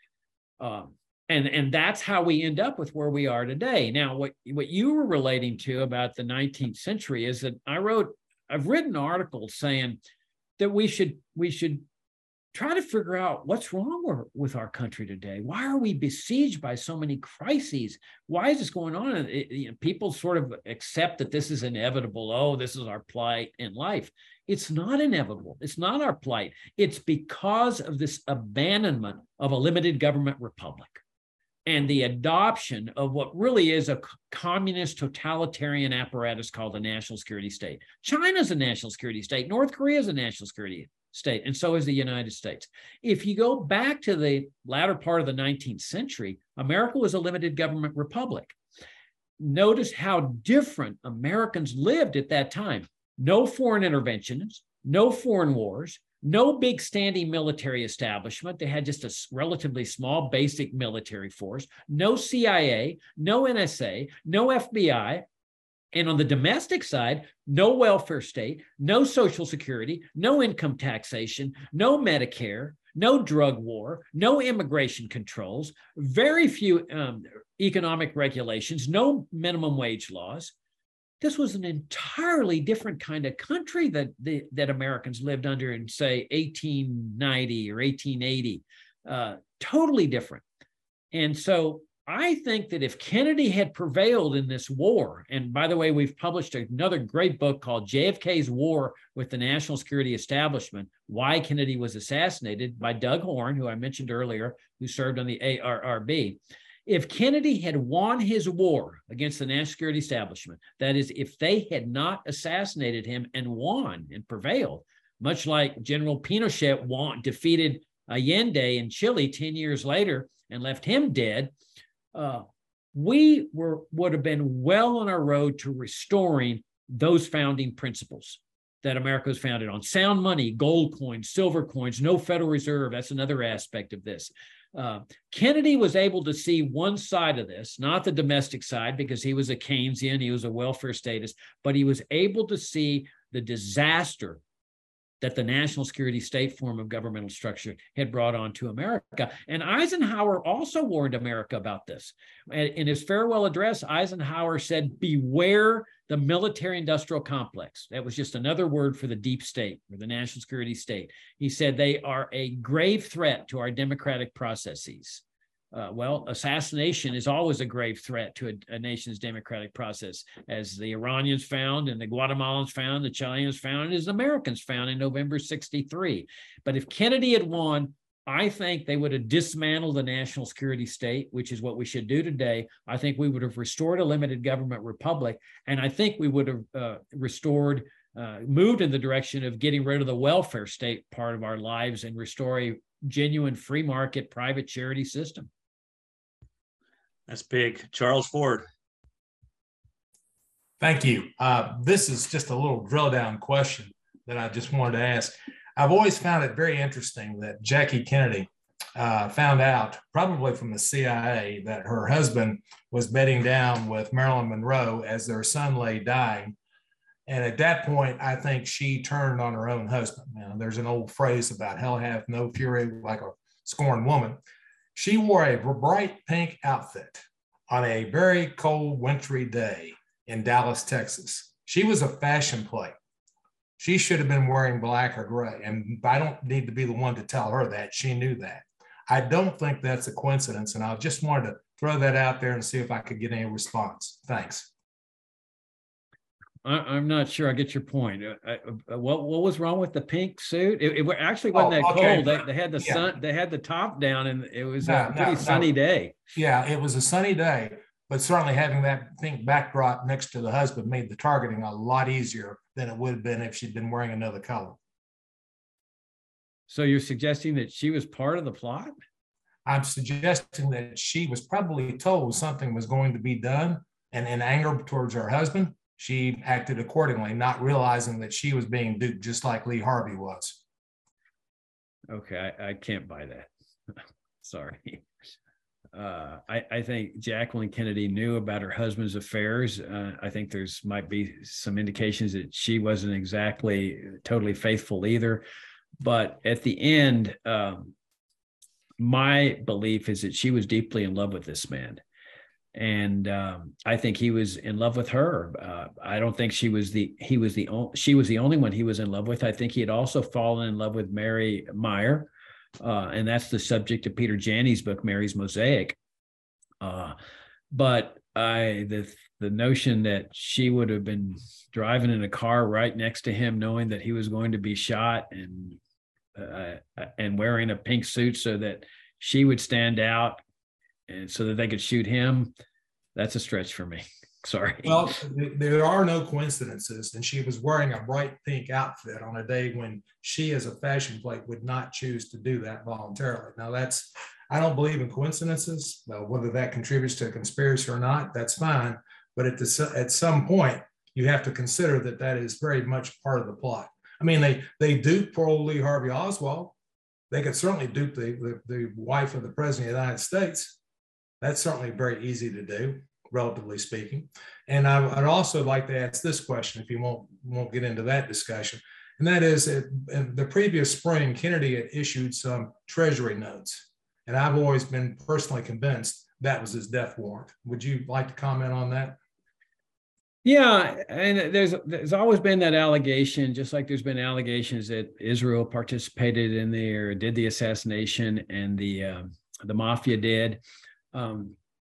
Um, and, and that's how we end up with where we are today. Now, what, what you were relating to about the nineteenth century is that I wrote, I've written articles saying that we should, we should try to figure out what's wrong with our country today. Why are we besieged by so many crises? Why is this going on? It, you know, people sort of accept that this is inevitable. Oh, this is our plight in life. It's not inevitable. It's not our plight. It's because of this abandonment of a limited government republic and the adoption of what really is a communist totalitarian apparatus called the national security state. China's a national security state. North Korea is a national security state, and so is the United States. If you go back to the latter part of the nineteenth century, America was a limited government republic. Notice how different Americans lived at that time. No foreign interventions, no foreign wars, no big standing military establishment. They had just a relatively small basic military force, no C I A, no N S A, no F B I. And on the domestic side, no welfare state, no Social Security, no income taxation, no Medicare, no drug war, no immigration controls, very few um, economic regulations, no minimum wage laws. This was an entirely different kind of country that, the, that Americans lived under in, say, eighteen ninety or eighteen eighty. Uh, totally different. And so I think that if Kennedy had prevailed in this war, and by the way, we've published another great book called J F K's War with the National Security Establishment, Why Kennedy Was Assassinated, by Doug Horne, who I mentioned earlier, who served on the A R R B. If Kennedy had won his war against the national security establishment, that is, if they had not assassinated him and won and prevailed, much like General Pinochet won, defeated Allende in Chile ten years later and left him dead, Uh, we were would have been well on our road to restoring those founding principles that America was founded on. Sound money, gold coins, silver coins, no Federal Reserve. That's another aspect of this. Uh, Kennedy was able to see one side of this, not the domestic side, because he was a Keynesian, he was a welfare statist, but he was able to see the disaster that the national security state form of governmental structure had brought on to America. And Eisenhower also warned America about this. In his farewell address, Eisenhower said, beware the military-industrial complex. That was just another word for the deep state, or the national security state. He said they are a grave threat to our democratic processes. Uh, well, assassination is always a grave threat to a, a nation's democratic process, as the Iranians found and the Guatemalans found, the Chileans found, and as the Americans found in November sixty-three. But if Kennedy had won, I think they would have dismantled the national security state, which is what we should do today. I think we would have restored a limited government republic, and I think we would have uh, restored, uh, moved in the direction of getting rid of the welfare state part of our lives and restore a genuine free market private charity system. That's big. Charles Ford. Thank you. Uh, this is just a little drill down question that I just wanted to ask. I've always found it very interesting that Jackie Kennedy uh, found out, probably from the C I A, that her husband was bedding down with Marilyn Monroe as their son lay dying. And at that point, I think she turned on her own husband. Now, there's an old phrase about hell hath no fury like a scorned woman. She wore a bright pink outfit on a very cold, wintry day in Dallas, Texas. She was a fashion plate. She should have been wearing black or gray. And I don't need to be the one to tell her that. She knew that. I don't think that's a coincidence. And I just wanted to throw that out there and see if I could get any response. Thanks. I'm not sure I get your point. Uh, uh, what what was wrong with the pink suit? It, it actually wasn't oh, that okay. cold. They, they had the yeah. sun. They had the top down, and it was no, a pretty no, sunny no. day. Yeah, it was a sunny day, but certainly having that pink backdrop next to the husband made the targeting a lot easier than it would have been if she'd been wearing another color. So you're suggesting that she was part of the plot? I'm suggesting that she was probably told something was going to be done, and in anger towards her husband, she acted accordingly, not realizing that she was being duped just like Lee Harvey was. Okay, I, I can't buy that. Sorry. Uh, I, I think Jacqueline Kennedy knew about her husband's affairs. Uh, I think there's might be some indications that she wasn't exactly totally faithful either. But at the end, um, my belief is that she was deeply in love with this man. And um, I think he was in love with her. Uh, I don't think she was the he was the only she was the only one he was in love with. I think he had also fallen in love with Mary Meyer, uh, and that's the subject of Peter Janney's book, Mary's Mosaic. Uh, but I the the notion that she would have been driving in a car right next to him, knowing that he was going to be shot, and uh, and wearing a pink suit so that she would stand out, and so that they could shoot him, that's a stretch for me. Sorry. Well, there are no coincidences, and she was wearing a bright pink outfit on a day when she, as a fashion plate, would not choose to do that voluntarily. Now, that's, I don't believe in coincidences. Well, whether that contributes to a conspiracy or not, that's fine. But at the at some point, you have to consider that that is very much part of the plot. I mean, they they duped poor old Lee Harvey Oswald. They could certainly dupe the, the, the wife of the president of the United States. That's certainly very easy to do, relatively speaking. And I, I'd also like to ask this question, if you won't, won't get into that discussion. And that is, that in the previous spring, Kennedy had issued some treasury notes. And I've always been personally convinced that was his death warrant. Would you like to comment on that? Yeah, and there's there's always been that allegation, just like there's been allegations that Israel participated in the or did the assassination, and the um, the mafia did. Um,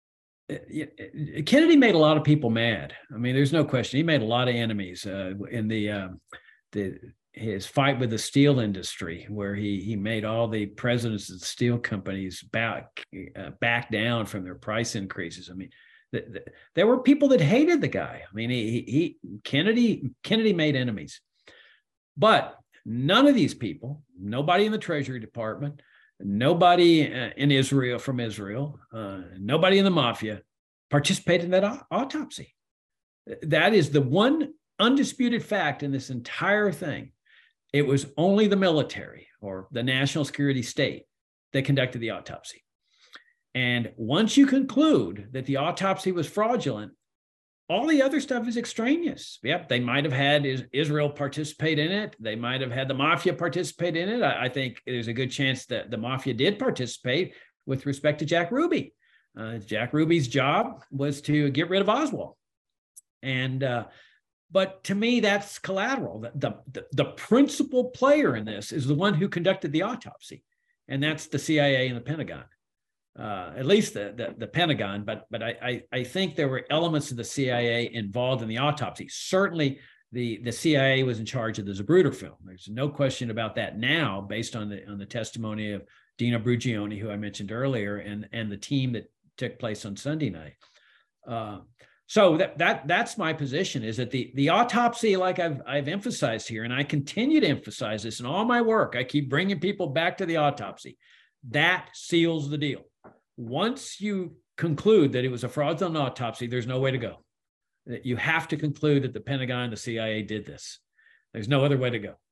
Kennedy made a lot of people mad. I mean, there's no question. He made a lot of enemies uh, in the um, the his fight with the steel industry, where he he made all the presidents of the steel companies back uh, back down from their price increases. I mean, the, the, there were people that hated the guy. I mean, he he Kennedy Kennedy made enemies, but none of these people, nobody in the Treasury Department, nobody uh, in Israel from Israel, uh, nobody in the mafia participated in that au- autopsy. That is the one undisputed fact in this entire thing, it was only the military or the national security state that conducted the autopsy. And once you conclude that the autopsy was fraudulent, all the other stuff is extraneous. Yep, they might have had Israel participate in it. They might have had the mafia participate in it. I, I think there's a good chance that the mafia did participate with respect to Jack Ruby. Uh, Jack Ruby's job was to get rid of Oswald. And, uh, but to me, that's collateral. The, the, the principal player in this is the one who conducted the autopsy, and that's the C I A and the Pentagon. Uh, at least the, the, the Pentagon, but but I, I I think there were elements of the C I A involved in the autopsy. Certainly, the, the C I A was in charge of the Zapruder film. There's no question about that now, based on the on the testimony of Dino Brugioni, who I mentioned earlier, and and the team that took place on Sunday night. Uh, so that that that's my position, is that the the autopsy, like I've I've emphasized here, and I continue to emphasize this in all my work. I keep bringing people back to the autopsy. That seals the deal. Once you conclude that it was a fraudulent autopsy, there's no way to go. You have to conclude that the Pentagon and the C I A did this. There's no other way to go.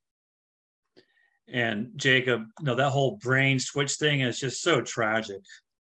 And Jacob, you know, that whole brain switch thing is just so tragic.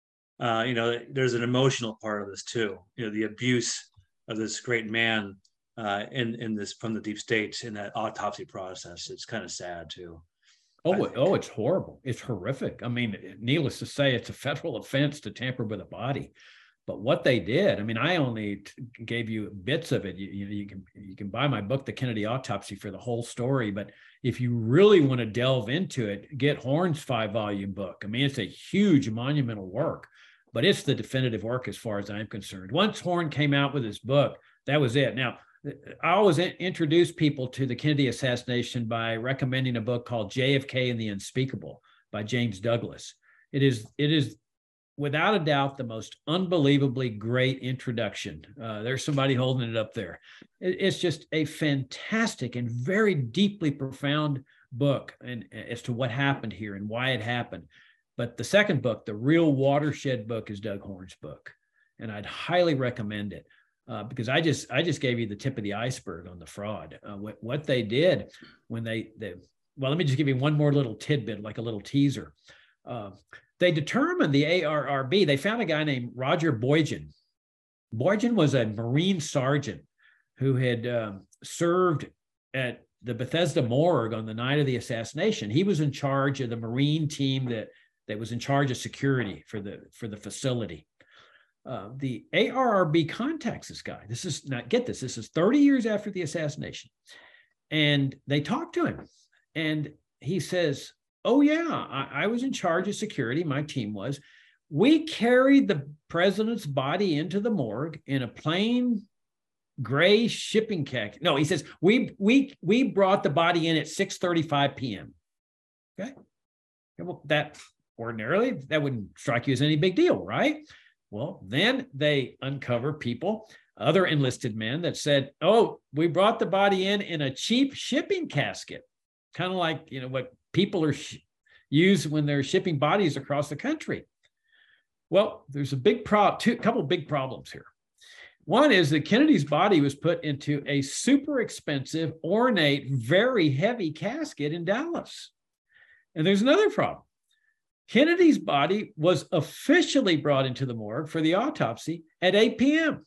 Uh, you know, there's an emotional part of this too. You know, the abuse of this great man uh, in in this from the deep state in that autopsy process. It's kind of sad too. Oh, oh, it's horrible. It's horrific. I mean, needless to say, it's a federal offense to tamper with a body. But what they did, I mean, I only t- gave you bits of it. You, you, you can you can buy my book, The Kennedy Autopsy, for the whole story. But if you really want to delve into it, get Horn's five-volume book. I mean, it's a huge monumental work, but it's the definitive work as far as I'm concerned. Once Horn came out with his book, that was it. Now, I always introduce people to the Kennedy assassination by recommending a book called J F K and the Unspeakable by James Douglas. It is, it is without a doubt the most unbelievably great introduction. Uh, there's somebody holding it up there. It, it's just a fantastic and very deeply profound book, and as to what happened here and why it happened. But the second book, the real watershed book, is Doug Horn's book, and I'd highly recommend it. Uh, because I just I just gave you the tip of the iceberg on the fraud. Uh, what, what they did when they, they, well, let me just give you one more little tidbit, like a little teaser. Uh, they determined the A R R B, they found a guy named Roger Boyjan. Boyjan was a Marine sergeant who had um, served at the Bethesda morgue on the night of the assassination. He was in charge of the Marine team that, that was in charge of security for the, for the facility. Uh, the A R R B contacts this guy. This is not, get this, this is thirty years after the assassination. And they talk to him. And he says, oh, yeah, I, I was in charge of security. My team was. We carried the president's body into the morgue in a plain gray shipping khaki. No, he says, we, we, we brought the body in at six thirty-five p.m. Okay. Well, that ordinarily, that wouldn't strike you as any big deal, right? Well, then they uncover people, other enlisted men, that said, oh, we brought the body in in a cheap shipping casket, kind of like, you know, what people are sh- use when they're shipping bodies across the country. Well, there's a big pro, two, couple big problems here. One is that Kennedy's body was put into a super expensive, ornate, very heavy casket in Dallas. And there's another problem. Kennedy's body was officially brought into the morgue for the autopsy at eight p.m.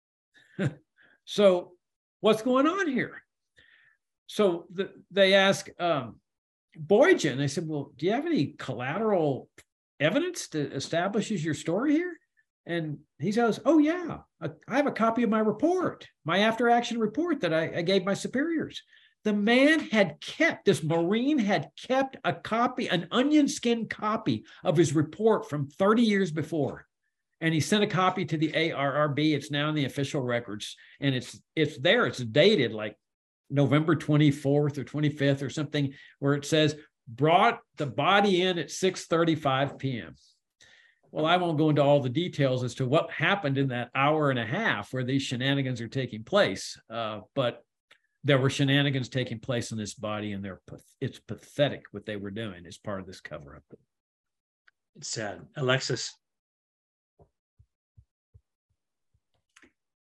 So what's going on here? So the, they ask um, Boyjan, they said, well, do you have any collateral evidence that establishes your story here? And he says, oh, yeah, I have a copy of my report, my after action report that I, I gave my superiors. The man had kept, this Marine had kept a copy, an onion skin copy of his report from thirty years before. And he sent a copy to the A R R B. It's now in the official records. And it's it's there. It's dated like November twenty-fourth or twenty-fifth or something, where it says, brought the body in at six thirty-five p.m. Well, I won't go into all the details as to what happened in that hour and a half where these shenanigans are taking place. Uh, but there were shenanigans taking place in this body, and they're it's pathetic what they were doing as part of this cover-up. It's sad. Alexis.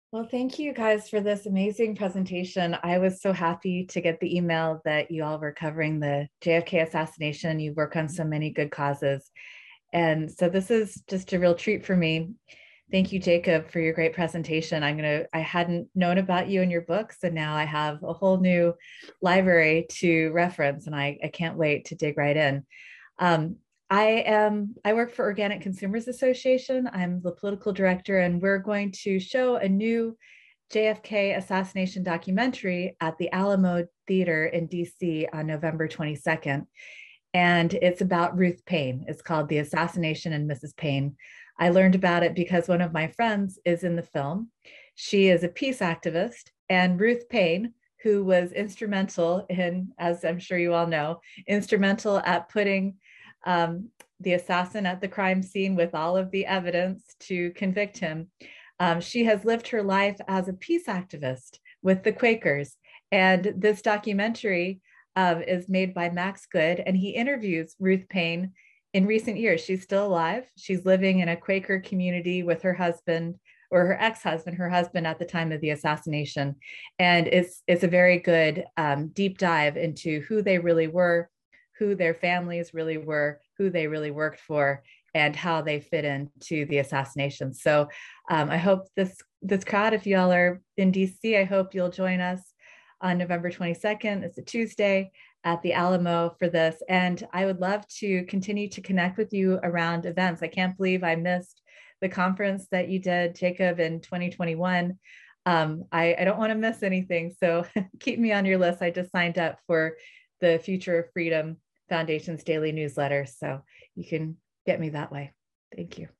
Well, thank you guys for this amazing presentation. I was so happy to get the email that you all were covering the J F K assassination. You work on so many good causes. And so this is just a real treat for me. Thank you, Jacob, for your great presentation. I'm gonna, I hadn't known about you and your books, and now I have a whole new library to reference, and I, I can't wait to dig right in. Um, I am, I work for Organic Consumers Association. I'm the political director, and we're going to show a new J F K assassination documentary at the Alamo Theater in D C on November twenty-second. And it's about Ruth Paine. It's called The Assassination and Missus Paine. I learned about it because one of my friends is in the film. She is a peace activist, and Ruth Paine, who was instrumental in, as I'm sure you all know, instrumental at putting um, the assassin at the crime scene with all of the evidence to convict him. Um, she has lived her life as a peace activist with the Quakers. And this documentary uh, is made by Max Good, and he interviews Ruth Paine in recent years. She's still alive. She's living in a Quaker community with her husband, or her ex-husband, her husband at the time of the assassination. And it's, it's a very good um, deep dive into who they really were, who their families really were, who they really worked for, and how they fit into the assassination. So um, I hope this, this crowd, if y'all are in D C, I hope you'll join us on November twenty-second. It's a Tuesday at the Alamo for this. And I would love to continue to connect with you around events. I can't believe I missed the conference that you did, Jacob, in twenty twenty-one. Um, I, I don't want to miss anything. So keep me on your list. I just signed up for the Future of Freedom Foundation's daily newsletter. So you can get me that way. Thank you.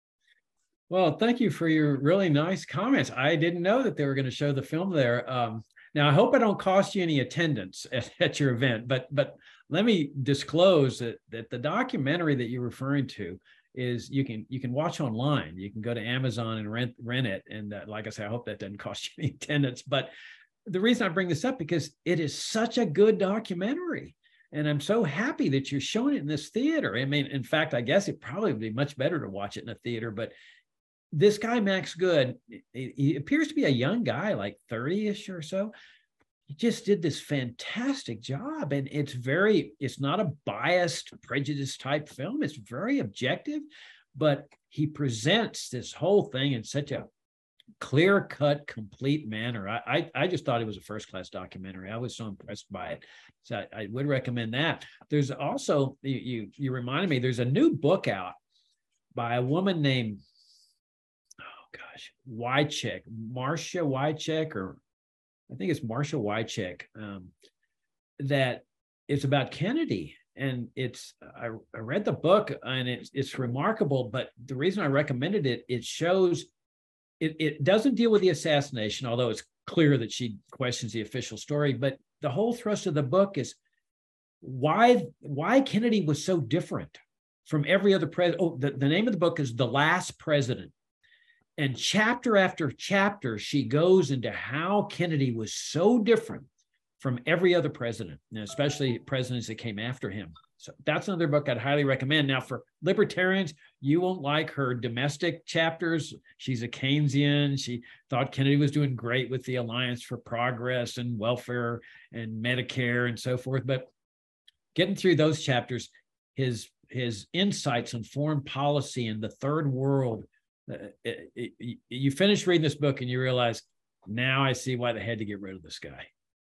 Well, thank you for your really nice comments. I didn't know that they were going to show the film there. Um, now, I hope I don't cost you any attendance at, at your event, but but let me disclose that, that the documentary that you're referring to is you can you can watch online. You can go to Amazon and rent rent it. And uh, like I say, I hope that doesn't cost you any attendance. But the reason I bring this up because it is such a good documentary. And I'm so happy that you're showing it in this theater. I mean, in fact, I guess it probably would be much better to watch it in a theater, but this guy, Max Good, he appears to be a young guy, like thirty-ish or so. He just did this fantastic job. And it's very, it's not a biased, prejudiced type film. It's very objective, but he presents this whole thing in such a clear-cut, complete manner. I, I, I just thought it was a first-class documentary. I was so impressed by it. So I, I would recommend that. There's also, you, you, you reminded me, there's a new book out by a woman named, gosh, Wycheck, Marcia Wycheck, or I think it's Marcia Wycheck, um, that it's about Kennedy. And it's, I, I read the book and it's, it's remarkable, but the reason I recommended it, it shows, it, it doesn't deal with the assassination, although it's clear that she questions the official story, but the whole thrust of the book is why, why Kennedy was so different from every other president. Oh, the, the name of the book is The Last President. And chapter after chapter, she goes into how Kennedy was so different from every other president, and especially presidents that came after him. So that's another book I'd highly recommend. Now, for libertarians, you won't like her domestic chapters. She's a Keynesian. She thought Kennedy was doing great with the Alliance for Progress and welfare and Medicare and so forth. But getting through those chapters, his, his insights on foreign policy and the third world, Uh, it, it, you finish reading this book and you realize, now I see why they had to get rid of this guy.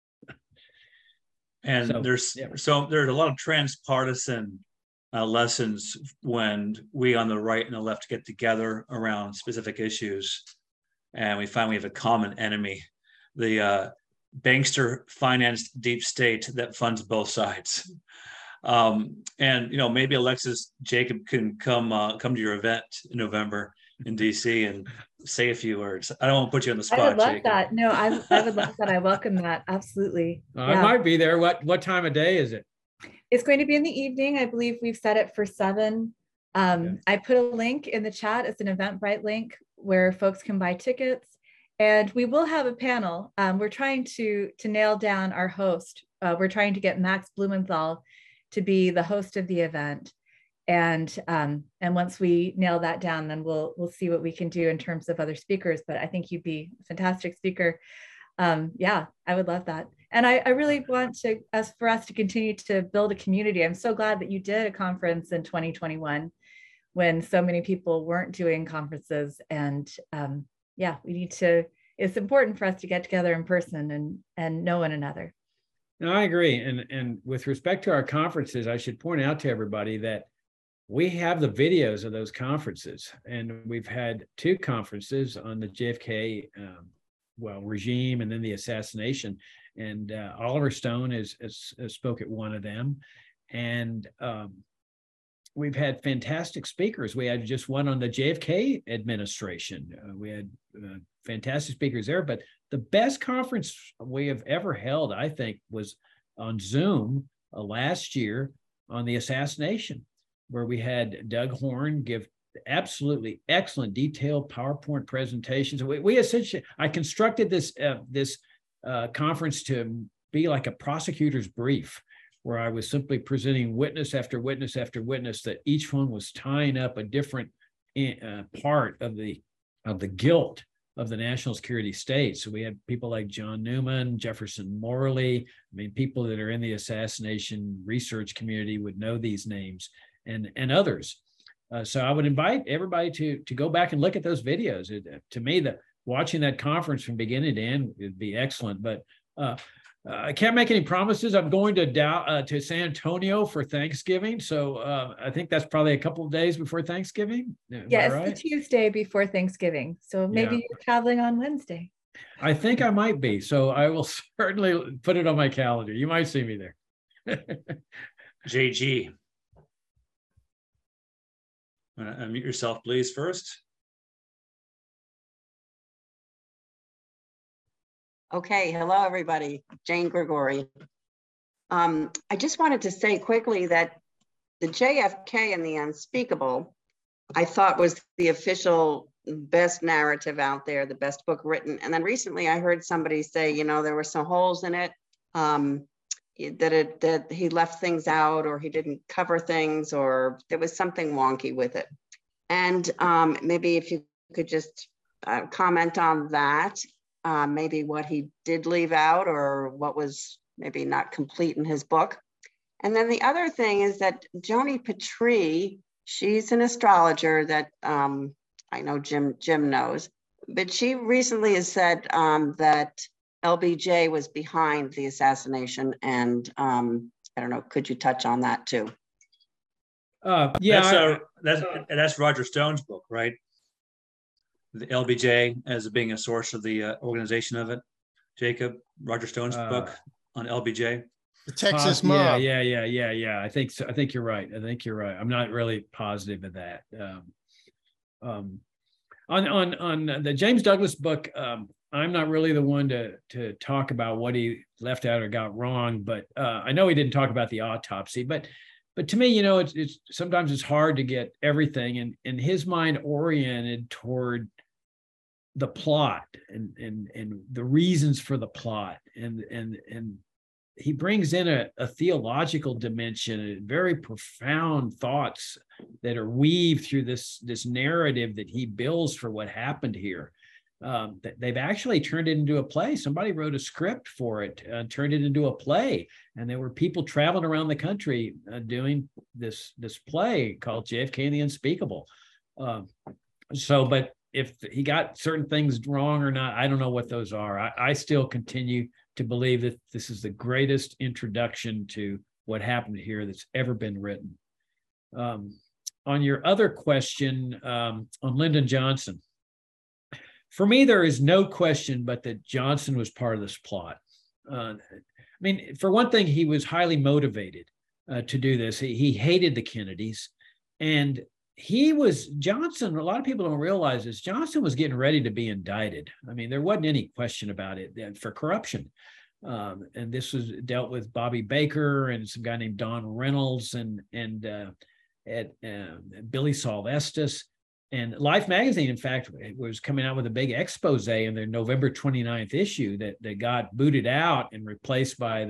And so, there's yeah. so there's a lot of transpartisan uh, lessons when we on the right and the left get together around specific issues, and we find we have a common enemy, the uh, bankster financed deep state that funds both sides. Um, and you know, maybe Alexis Jacob can come uh, come to your event in November in D C and say a few words. I don't want to put you on the spot. I would love Jacob. that. No, I, I would love that. I welcome that. Absolutely. Uh, yeah. I might be there. What what time of day is it? It's going to be in the evening. I believe we've set it for seven. Um, Okay. I put a link in the chat. It's an Eventbrite link where folks can buy tickets. And we will have a panel. Um, we're trying to, to nail down our host. Uh, we're trying to get Max Blumenthal to be the host of the event. And um, and once we nail that down, then we'll we'll see what we can do in terms of other speakers. But I think you'd be a fantastic speaker. Um, yeah, I would love that. And I, I really want to us for us to continue to build a community. I'm so glad that you did a conference in twenty twenty-one when so many people weren't doing conferences. And um, yeah, we need to, it's important for us to get together in person and and know one another. No, I agree. And, and with respect to our conferences, I should point out to everybody that we have the videos of those conferences, and we've had two conferences on the J F K, um, well, regime and then the assassination. And uh, Oliver Stone has, has, has spoke at one of them. And um, we've had fantastic speakers. We had just one on the J F K administration. Uh, we had uh, fantastic speakers there, but the best conference we have ever held, I think, was on Zoom uh, last year on the assassination, where we had Doug Horn give absolutely excellent detailed PowerPoint presentations. We, we essentially, I constructed this uh, this uh, conference to be like a prosecutor's brief, where I was simply presenting witness after witness after witness, that each one was tying up a different uh, part of the of the guilt of the national security state. So we had people like John Newman, Jefferson Morley. I mean, people that are in the assassination research community would know these names, and and others. Uh, so I would invite everybody to to go back and look at those videos. It, to me, the watching that conference from beginning to end would be excellent. But uh, uh, I can't make any promises. I'm going to Dow, uh, to San Antonio for Thanksgiving, so uh, I think that's probably a couple of days before Thanksgiving. Am yeah, I it's right? the Tuesday before Thanksgiving, so maybe Yeah. you're traveling on Wednesday. I think I might be, so I will certainly put it on my calendar. You might see me there. J G. Uh, unmute yourself, please, first. Okay, hello, everybody. Jane Gregory. Um, I just wanted to say quickly that the J F K and the Unspeakable, I thought was the official best narrative out there, the best book written. And then recently I heard somebody say, you know, there were some holes in it, um, that it that he left things out, or he didn't cover things, or there was something wonky with it. And um, maybe if you could just uh, comment on that. Uh, maybe what he did leave out, or what was maybe not complete in his book. And then the other thing is that Joni Patry, she's an astrologer that um, I know Jim Jim knows, but she recently has said um, that L B J was behind the assassination. And um, I don't know, could you touch on that too? Uh, yeah, that's, I, uh, that's that's Roger Stone's book, right? The L B J as being a source of the uh, organization of it. Jacob, Roger Stone's Uh, book on L B J. The Texas Pos- yeah, mob. yeah, yeah, yeah, yeah. I think so. I think you're right. I think you're right. I'm not really positive of that. Um, um, on on on the James Douglas book, um, I'm not really the one to to talk about what he left out or got wrong, but uh, I know he didn't talk about the autopsy. But but to me, you know, it's it's sometimes it's hard to get everything, and in his mind oriented toward the plot and and and the reasons for the plot, and and and he brings in a, a theological dimension, very profound thoughts that are weaved through this this narrative that he builds for what happened here. Um, they've actually turned it into a play. Somebody wrote a script for it, uh, turned it into a play, and there were people traveling around the country uh, doing this this play called J F K and the Unspeakable. Um, so, but if he got certain things wrong or not, I don't know what those are. I, I still continue to believe that this is the greatest introduction to what happened here that's ever been written. Um, on your other question um, on Lyndon Johnson, for me, there is no question but that Johnson was part of this plot. Uh, I mean, for one thing, he was highly motivated uh, to do this. He, he hated the Kennedys, and he was, Johnson, a lot of people don't realize this, Johnson was getting ready to be indicted. I mean, there wasn't any question about it for corruption. Um, and this was dealt with Bobby Baker and some guy named Don Reynolds and, and uh, at, uh, Billy Sylvestis. And Life magazine, in fact, was coming out with a big expose in their November twenty-ninth issue that, that got booted out and replaced by the,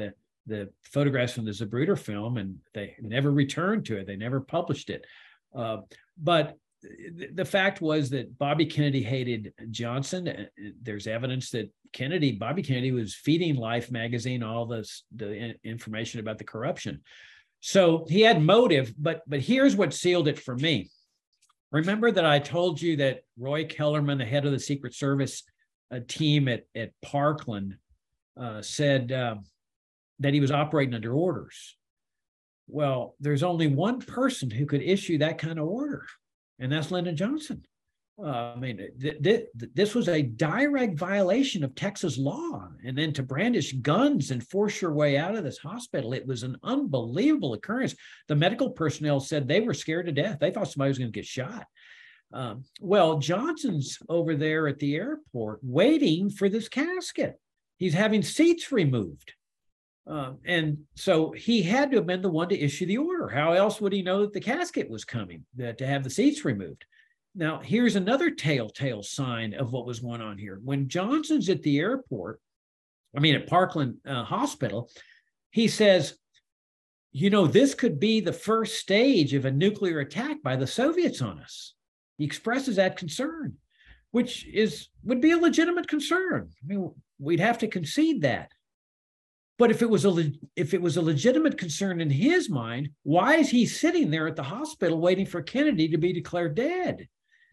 the photographs from the Zapruder film, and they never returned to it. They never published it. Uh, but the fact was that Bobby Kennedy hated Johnson. There's evidence that Kennedy, Bobby Kennedy, was feeding Life magazine all this, the information about the corruption. So he had motive, but but here's what sealed it for me. Remember that I told you that Roy Kellerman, the head of the Secret Service uh, team at, at Parkland, uh, said uh, that he was operating under orders. Well, there's only one person who could issue that kind of order, and that's Lyndon Johnson. Uh, I mean, th- th- this was a direct violation of Texas law. And then to brandish guns and force your way out of this hospital, it was an unbelievable occurrence. The medical personnel said they were scared to death. They thought somebody was going to get shot. Um, well, Johnson's over there at the airport waiting for this casket. He's having seats removed. Um, and so he had to have been the one to issue the order. How else would he know that the casket was coming, that to have the seats removed? Now, here's another telltale sign of what was going on here. When Johnson's at the airport, I mean, at Parkland uh, Hospital, he says, you know, this could be the first stage of a nuclear attack by the Soviets on us. He expresses that concern, which is would be a legitimate concern. I mean, we'd have to concede that. But if it was a if it was a legitimate concern in his mind, why is he sitting there at the hospital waiting for Kennedy to be declared dead?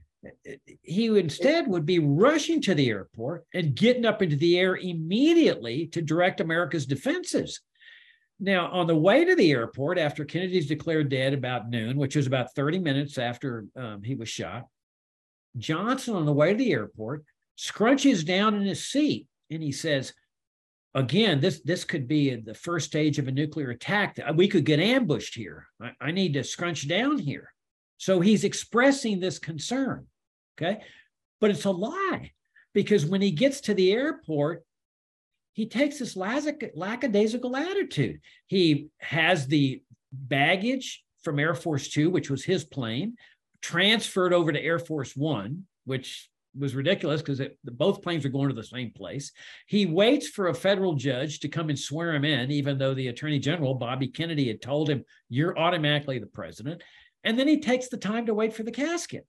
He instead would be rushing to the airport and getting up into the air immediately to direct America's defenses. Now, on the way to the airport, after Kennedy's declared dead about noon, which was about thirty minutes after um, he was shot, Johnson, on the way to the airport, scrunches down in his seat and he says, again, this, this could be the first stage of a nuclear attack. We could get ambushed here. I, I need to scrunch down here. So he's expressing this concern, okay? But it's a lie, because when he gets to the airport, he takes this lackadaisical attitude. He has the baggage from Air Force Two, which was his plane, transferred over to Air Force One, which was ridiculous because both planes are going to the same place. He waits for a federal judge to come and swear him in, even though the Attorney General, Bobby Kennedy, had told him, you're automatically the president. And then he takes the time to wait for the casket.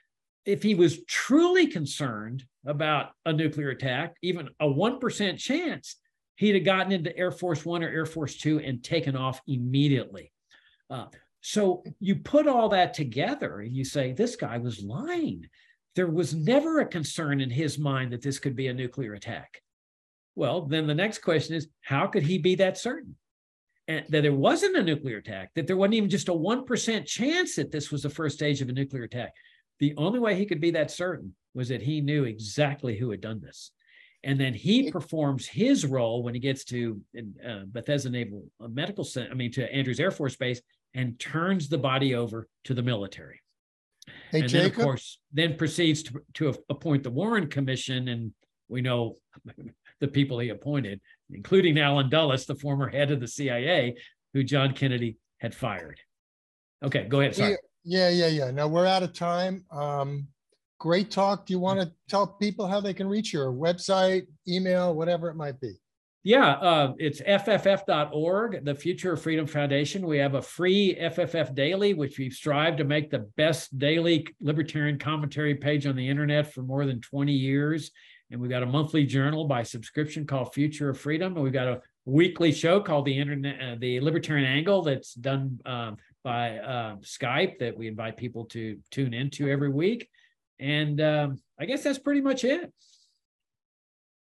If he was truly concerned about a nuclear attack, even a one percent chance, he'd have gotten into Air Force One or Air Force Two and taken off immediately. Uh, so you put all that together and you say, this guy was lying. There was never a concern in his mind that this could be a nuclear attack. Well, then the next question is, how could he be that certain? And that there wasn't a nuclear attack, that there wasn't even just a one percent chance that this was the first stage of a nuclear attack. The only way he could be that certain was that he knew exactly who had done this. And then he performs his role when he gets to uh, Bethesda Naval Medical Center, I mean, to Andrews Air Force Base, and turns the body over to the military. Hey, and Jacob? then, of course, then proceeds to, to appoint the Warren Commission, and we know the people he appointed, including Alan Dulles, the former head of the C I A, who John Kennedy had fired. Okay, go ahead. Sorry. Yeah, yeah, yeah. Now we're out of time. Um, great talk. Do you want to tell people how they can reach your website, email, whatever it might be? Yeah, uh, it's F F F dot org, the Future of Freedom Foundation. We have a free F F F Daily, which we've strived to make the best daily libertarian commentary page on the internet for more than twenty years. And we've got a monthly journal by subscription called Future of Freedom. And we've got a weekly show called the Internet, uh, the Libertarian Angle, that's done um, by uh, Skype, that we invite people to tune into every week. And um, I guess that's pretty much it.